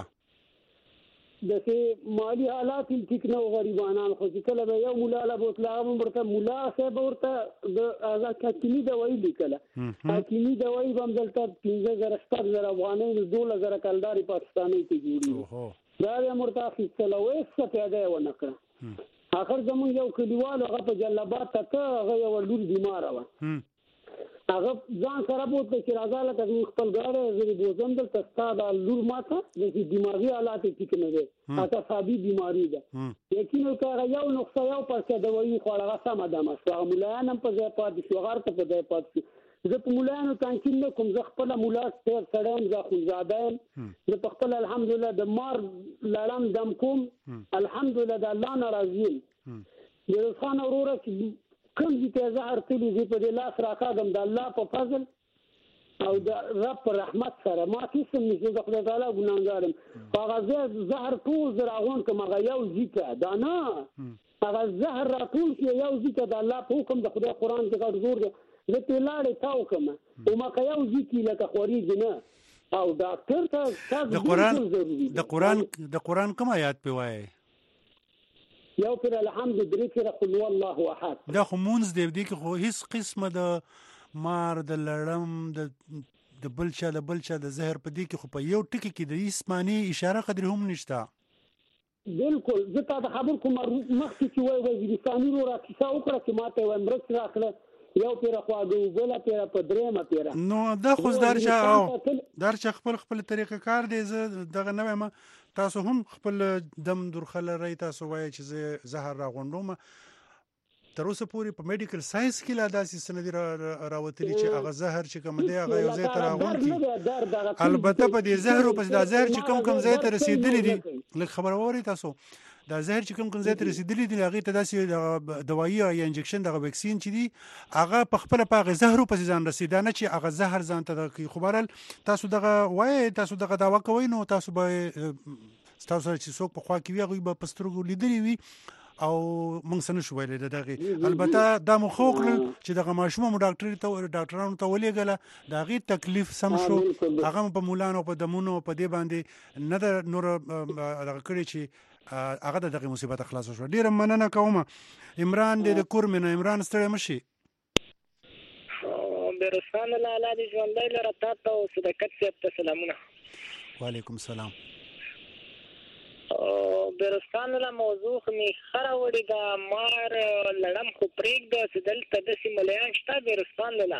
د سه مالی حالات ټیک نه غریبانان خو چې کله به یو مولا له بوتلا ورته مولا صاحب ورته د آزاد حکیمي دوايي لیکله حکیمي دوايي هم دلته 15000 افغانۍ 2000 کلداري پاکستاني ته جوړي دا یې مرته خپل وسه پیدا و نکړه اخر زمون یو کلیوال هغه په جلبات ته هغه یو لور بیمار و هغه ځان سره بوته چې راځاله چې خپل غاړه زری بوزم د تستا لور ماته د دماغي حالات ټیک نه دي اته صابي بیماری ده یقینا که یو نقصه یو پرڅه دوايي خوړه سم ده مسله مولایان په ځای پات شو غار ته په ځای پات زه په مولایانو تانکین نه کوم زه خپل مولا ډېر سړم زه خو زادم زه په خپل الحمدلله د مار لړم دم کوم الحمدلله د الله ناراضي د خان اورورا چې کوم چې زهر تلی دې په لاس راکاږم د الله په فضل او د رب په رحمت سره ما کیسه مې د خدای تعالی ګناګارم هغه زهر ټول زراغون کوم هغه یو ځکه دا نه هغه زهر را ټول کې یو ځکه د الله په حکم د خدای قران کې ګډ زور دی زه ته لاړې تاو کوم او ما که یو ځکه لکه خوريږي نه او ډاکټر ته د قران کوم آیات په وایي یو پر الحمد درې پر قل والله احد دا خو مونږ دې کې هیڅ قسمه د مار د لړم د بلچا د زهر په دې کې خو په یو ټکی کې د اسماني اشاره قدر هم نشته بالکل زه تا خبر کوم مخکې چې وای وزیرستاني رو را کیسه وکړه چې ماته و مرسته راکړه یو پیر خواږه بل پیر په درېمه پیر نو دا خو درچا خپل طریقه کار دی زه دغه نه ما تاسو هم خپل دم درخله رای تاسو وای چې زهر را غونډوم تر اوسه پورې په میډیکل ساينس کې لا داسې سندي راوتلي چې هغه زهر چې کوم دی هغه یو ځای ته راغون کی البته په دې زهر او په دا زهر چې کوم ځای ته رسیدلی دي لکه خبر اوري تاسو دا زهر چې کوم ځای ته رسیدلی دي هغه ته داسې دوايي یا انجکشن دغه ویکسین چې دي هغه په خپل په زهر په ځان رسیدانه چې هغه زهر ځان ته د خبرل تاسو دغه وای تاسو دغه داوا کوي نو تاسو به تاسو چې څوک په خوا کې وي هغه به پسترګو لیدلی وي او موږ سن شو ویل دغه البته دا مخوق چې دغه ماشوم ډاکټرانو ته ولېګله دغه تکلیف سم شو هغه په مولانو په دمونو په دې باندې نه د نور دغه کړی چې هغه دغه مصیبت خلاص شو ډیر مننه کوم عمران د کورمنه عمران ستړی مشي برسان الله دې ژوندۍ لره تاسو صدقت ته سلامونه وعلیکم السلام برستان له موضوع می خره وړي دا مار لړم خو پریک د سدل تدسي مليان شته برستان له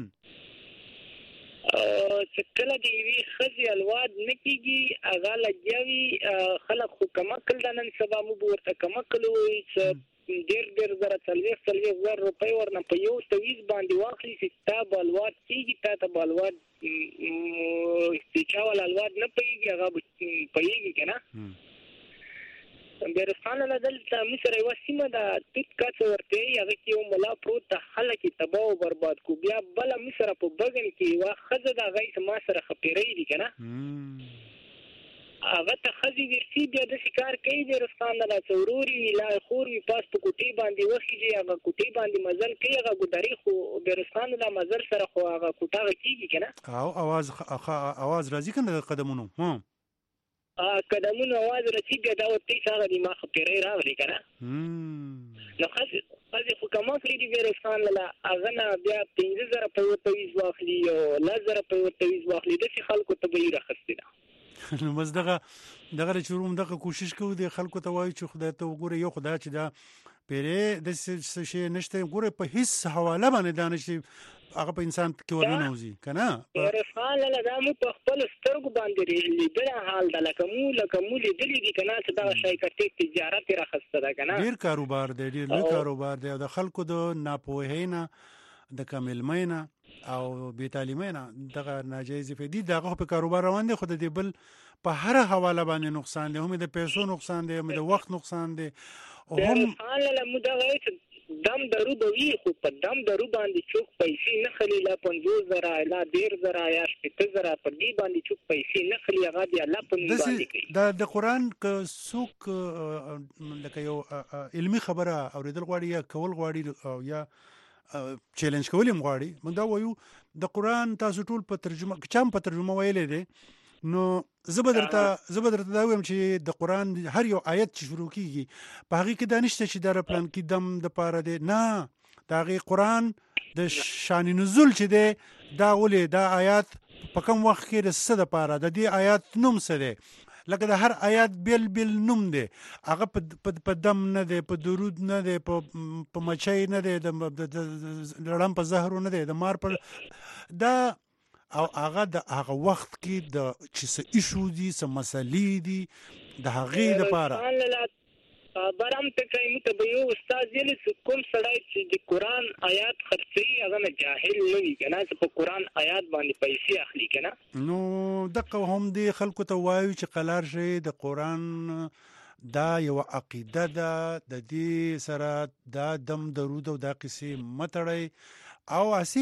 چې کله دی وی خزي الواد نکیږي اغه لګیوي خلک خو کمکل د نن سبا مو ورته کمکل وي چې ډیر زره 40 روپۍ ورنه په یو تویز باندې واخلي چې تا بالواد کیږي تا بالواد چې چاول الواد نه پیږي هغه پیږي کنه برسان له دلته مصر یو سیمه د ټیک کاڅ ورته هغه کې یو ملا پروت خلک تباہ او برباد کو بیا بل مصر په بغن کې وا خزه د غیث ما سره خپېری دي کنه هغه ته خزي ورسي بیا د شکار کوي برسان له څوروري لا خور وی پاس په کوټي باندې وخیږي هغه کوټي باندې مزل کوي هغه ګداري خو برسان له مزل سره خو هغه کوټه کیږي کنه او आवाज راځي کنه قدمونو قدمونو आवाज راځي بیا دا ورته څنګه دی ما خپېری راغلی کنه نو خزي خو کومه کړی دی برسان له هغه نه بیا 15000 په ورته واخلي او 10000 په ورته واخلي د خلکو ته به راخستي نو بس دغه چوروم دغه کوشش کوو د خلکو ته وایي چې خدای ته وګوره یو خدای چې دا پیرې د څه شي نشته ګوره په هیڅ حواله باندې دا نشي هغه په انسان کې ورننوځي کنه رسال له دا مو په خپل سترګو باندې لیدل حال د لکه مو لیدلې دي کنه چې دا شای کټي تجارت راخسته ده کنه ډیر کاروبار دی ډیر لوی کاروبار دی او د خلکو د ناپوهینا د کامل مینا او بې تعلیمینا دغه ناجایز فدی دغه په کاروبار روان دي خو د بل په هر حواله باندې نقصان دی هم د پیسو نقصان دی هم د وخت نقصان دی او هم رسال له مو دا دم درو بوي خو په دم درو باندې چوک پیسې نه خلی لا 50,000 لا 10,000 یا 70,000 په دې باندې چوک پیسې نه خلی هغه دی الله په باندې کوي د قرآن ک سوق لکه یو علمی خبره اوریدل غواړي یا کول غواړي یا چیلنج کول هم غواړي موږ دا وایو د قرآن تاسو ټول په ترجمه چم په ترجمه ویلې دي نو زبردرته دا وایم چې د قرآن هر یو آیت چې شروع کیږي په هغه کې دانشته چې در پلان کې دم د پاره دی نه دا غي قرآن د شان نزول چې دی دا ولې دا آیات په کوم وخت کې د څه د پاره د دې آیات نوم څه دی لکه د هر آیات بیل نوم دی هغه په دم نه دی په درود نه دی په مچای نه دی د لړم په زهر نه دی د مار پر دا او هغه د هغه وخت کې د چې څه ایشو دي څه مسلې دي د هغې دپاره برام ته کوي ته به یو استاد یې کوم سړی چې د قرآن آیات خرڅوي هغه نه جاهل نه وي که نه چې په قرآن آیات باندې پیسې اخلي که نه نو دقه هم دې خلکو ته وایو چې قلار شي د قرآن دا یو عقیده ده د دې سره دا دم درود او دا قصې متړئ او اسی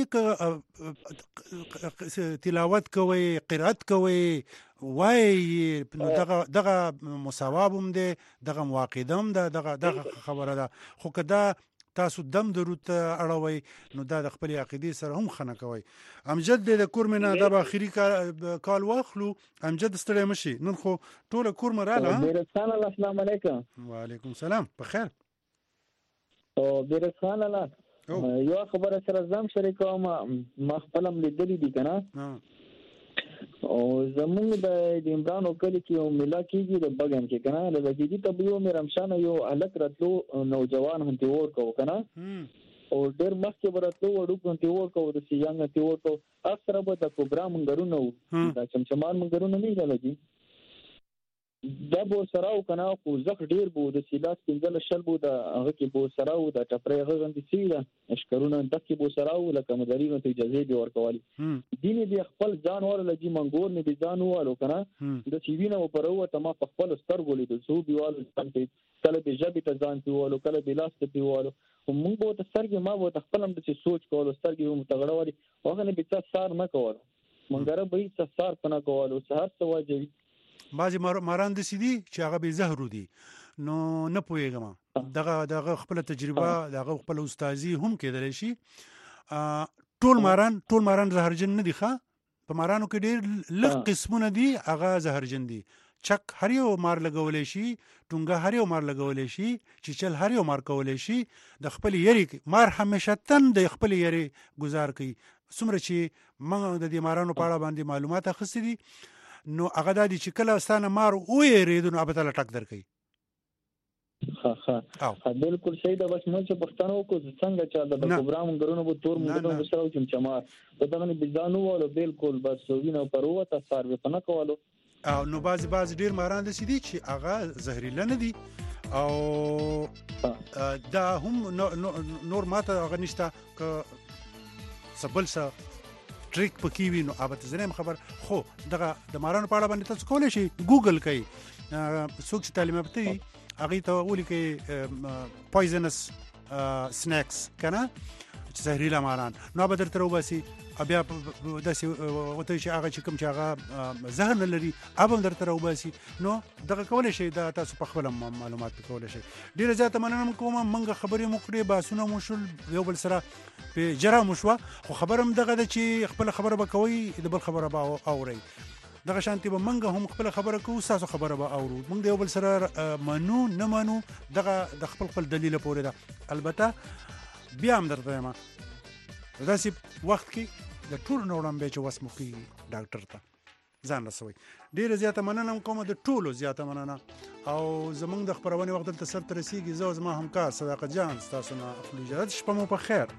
تلاوت کوي قرات کوي وای دغه مصواب هم دی دغه مواقدم ده دغه خبره ده خو کدا تاسو دم درود اړوي نو دا د خپل عقیده سره هم خنه کوي امجد د کورمنه د اخري کال واخلو امجد ستړی مشي نن خو ټول کورمراله السلام علیکم وعلیکم السلام بخیر او بیرخان الله یو خبره سره زم شریکوم ما خپلم لیدلې دي کنه او زموږ د عمران کلی کې یو ملا کېږي د بګم کې کنه د جدي طبيو مې رمشان یو الک راتلو نوجوان هم تی ور کو کنه او ډېر مخکې براتلو وړو کوم تی ور کو د سیانګ تی ور کو اکثر به د پروګرام غرونو دا چمچمان غرونو نه لګي دا بو سراو کنه خو زخ ډیر بو د سیلاس پنځل شل بو د هغه کې بو سراو د ټپرې غغندې سیده اشکرونه دکې بو سراو لکه مدارینو ته اجازه دی ورکوالي دین دی خپل ځان ور لګي منګور نه دي ځان والو کنه د سیوینه پرو ته ما خپل سترګو لیدل سو دیوالو څنګه کله به جبې ته ځان پیوالو کله به لاس ته پیوالو موږ به ته سترګې ما به خپلم د سوچ کولو سترګې مو تغړوري هغه نه به سار نه کول منګره به څه سار پنه کولو سهار څه واجبي بعضی ماران د سیدي چې هغه به زهرو دي نو نه پوهېږم دغه خپل تجربه دغه خپل استادي هم کېدلی شي ټول ماران زهرجن نه دي ښه په مارانو کې ډېر لږ قسمونه دي هغه زهرجن دي چک هر یو مار لګولی شي ټونګه هر یو مار لګولی شي چیچل هر یو مار کولی شي د خپل یری مار همیشه تن د خپل یری گزار کوي څومره چې موږ د دې مارانو په اړه باندې معلومات اخیستي دي نو هغه د چې کله ستانه مار وېریدو نو ابته لټک درکې ها بالکل صحیح ده بس موږ پښتنو کو څنګه چې د پروګرام غرونو بو تور موږ نو سره چې چمار په دغه بيزانو ولو بالکل بس وینو پروته سروي پنه کولو او نو باز ډیر ماران د سيدي چې هغه زهريله نه دي او دا هم نور ماته هغه نشته ک سبلسا ټریک پکې وي نو البته زنه خبر خو دغه د مارانو په اړه باندې تاسو کولای شئ ګوګل کړئ څوک چې تعلیم یافته وي هغه ته ولیکئ پویزنس سنیکس کنه چې زهريله ماران نو به درته وباسي بیا داسې وته چې هغه چې کوم چې هغه زهر نه لري ابم درته وباسي نو دغه کولای شئ دا تاسو په خپل معلومات کولای شئ ډیره زیاته مننه کوم منګه خبرې مخړې باسونه مشول یو بل سره په جرا مشوا خو خبرم دغه چې خپل خبره وکوي د بل خبره به اوري دغه شانتي به منګه هم خپل خبره کوو تاسو خبره به اورو موږ د یو بل سره منو نه منو دغه د خپل دلیل پورې ده البته بیا هم درته ما داسې وخت کې د ټول نوړم به چې وسمو کې ډاکټر ته ځان رسوي. ډیره زیاته مننه کوم، د ټولو زیاته مننه. او زمونږ د خبرونې وخت دلته سر ته رسیږي. زه زما همکار صداقت جان ستاسو نه اخلو اجازه. شپه مو په خیر.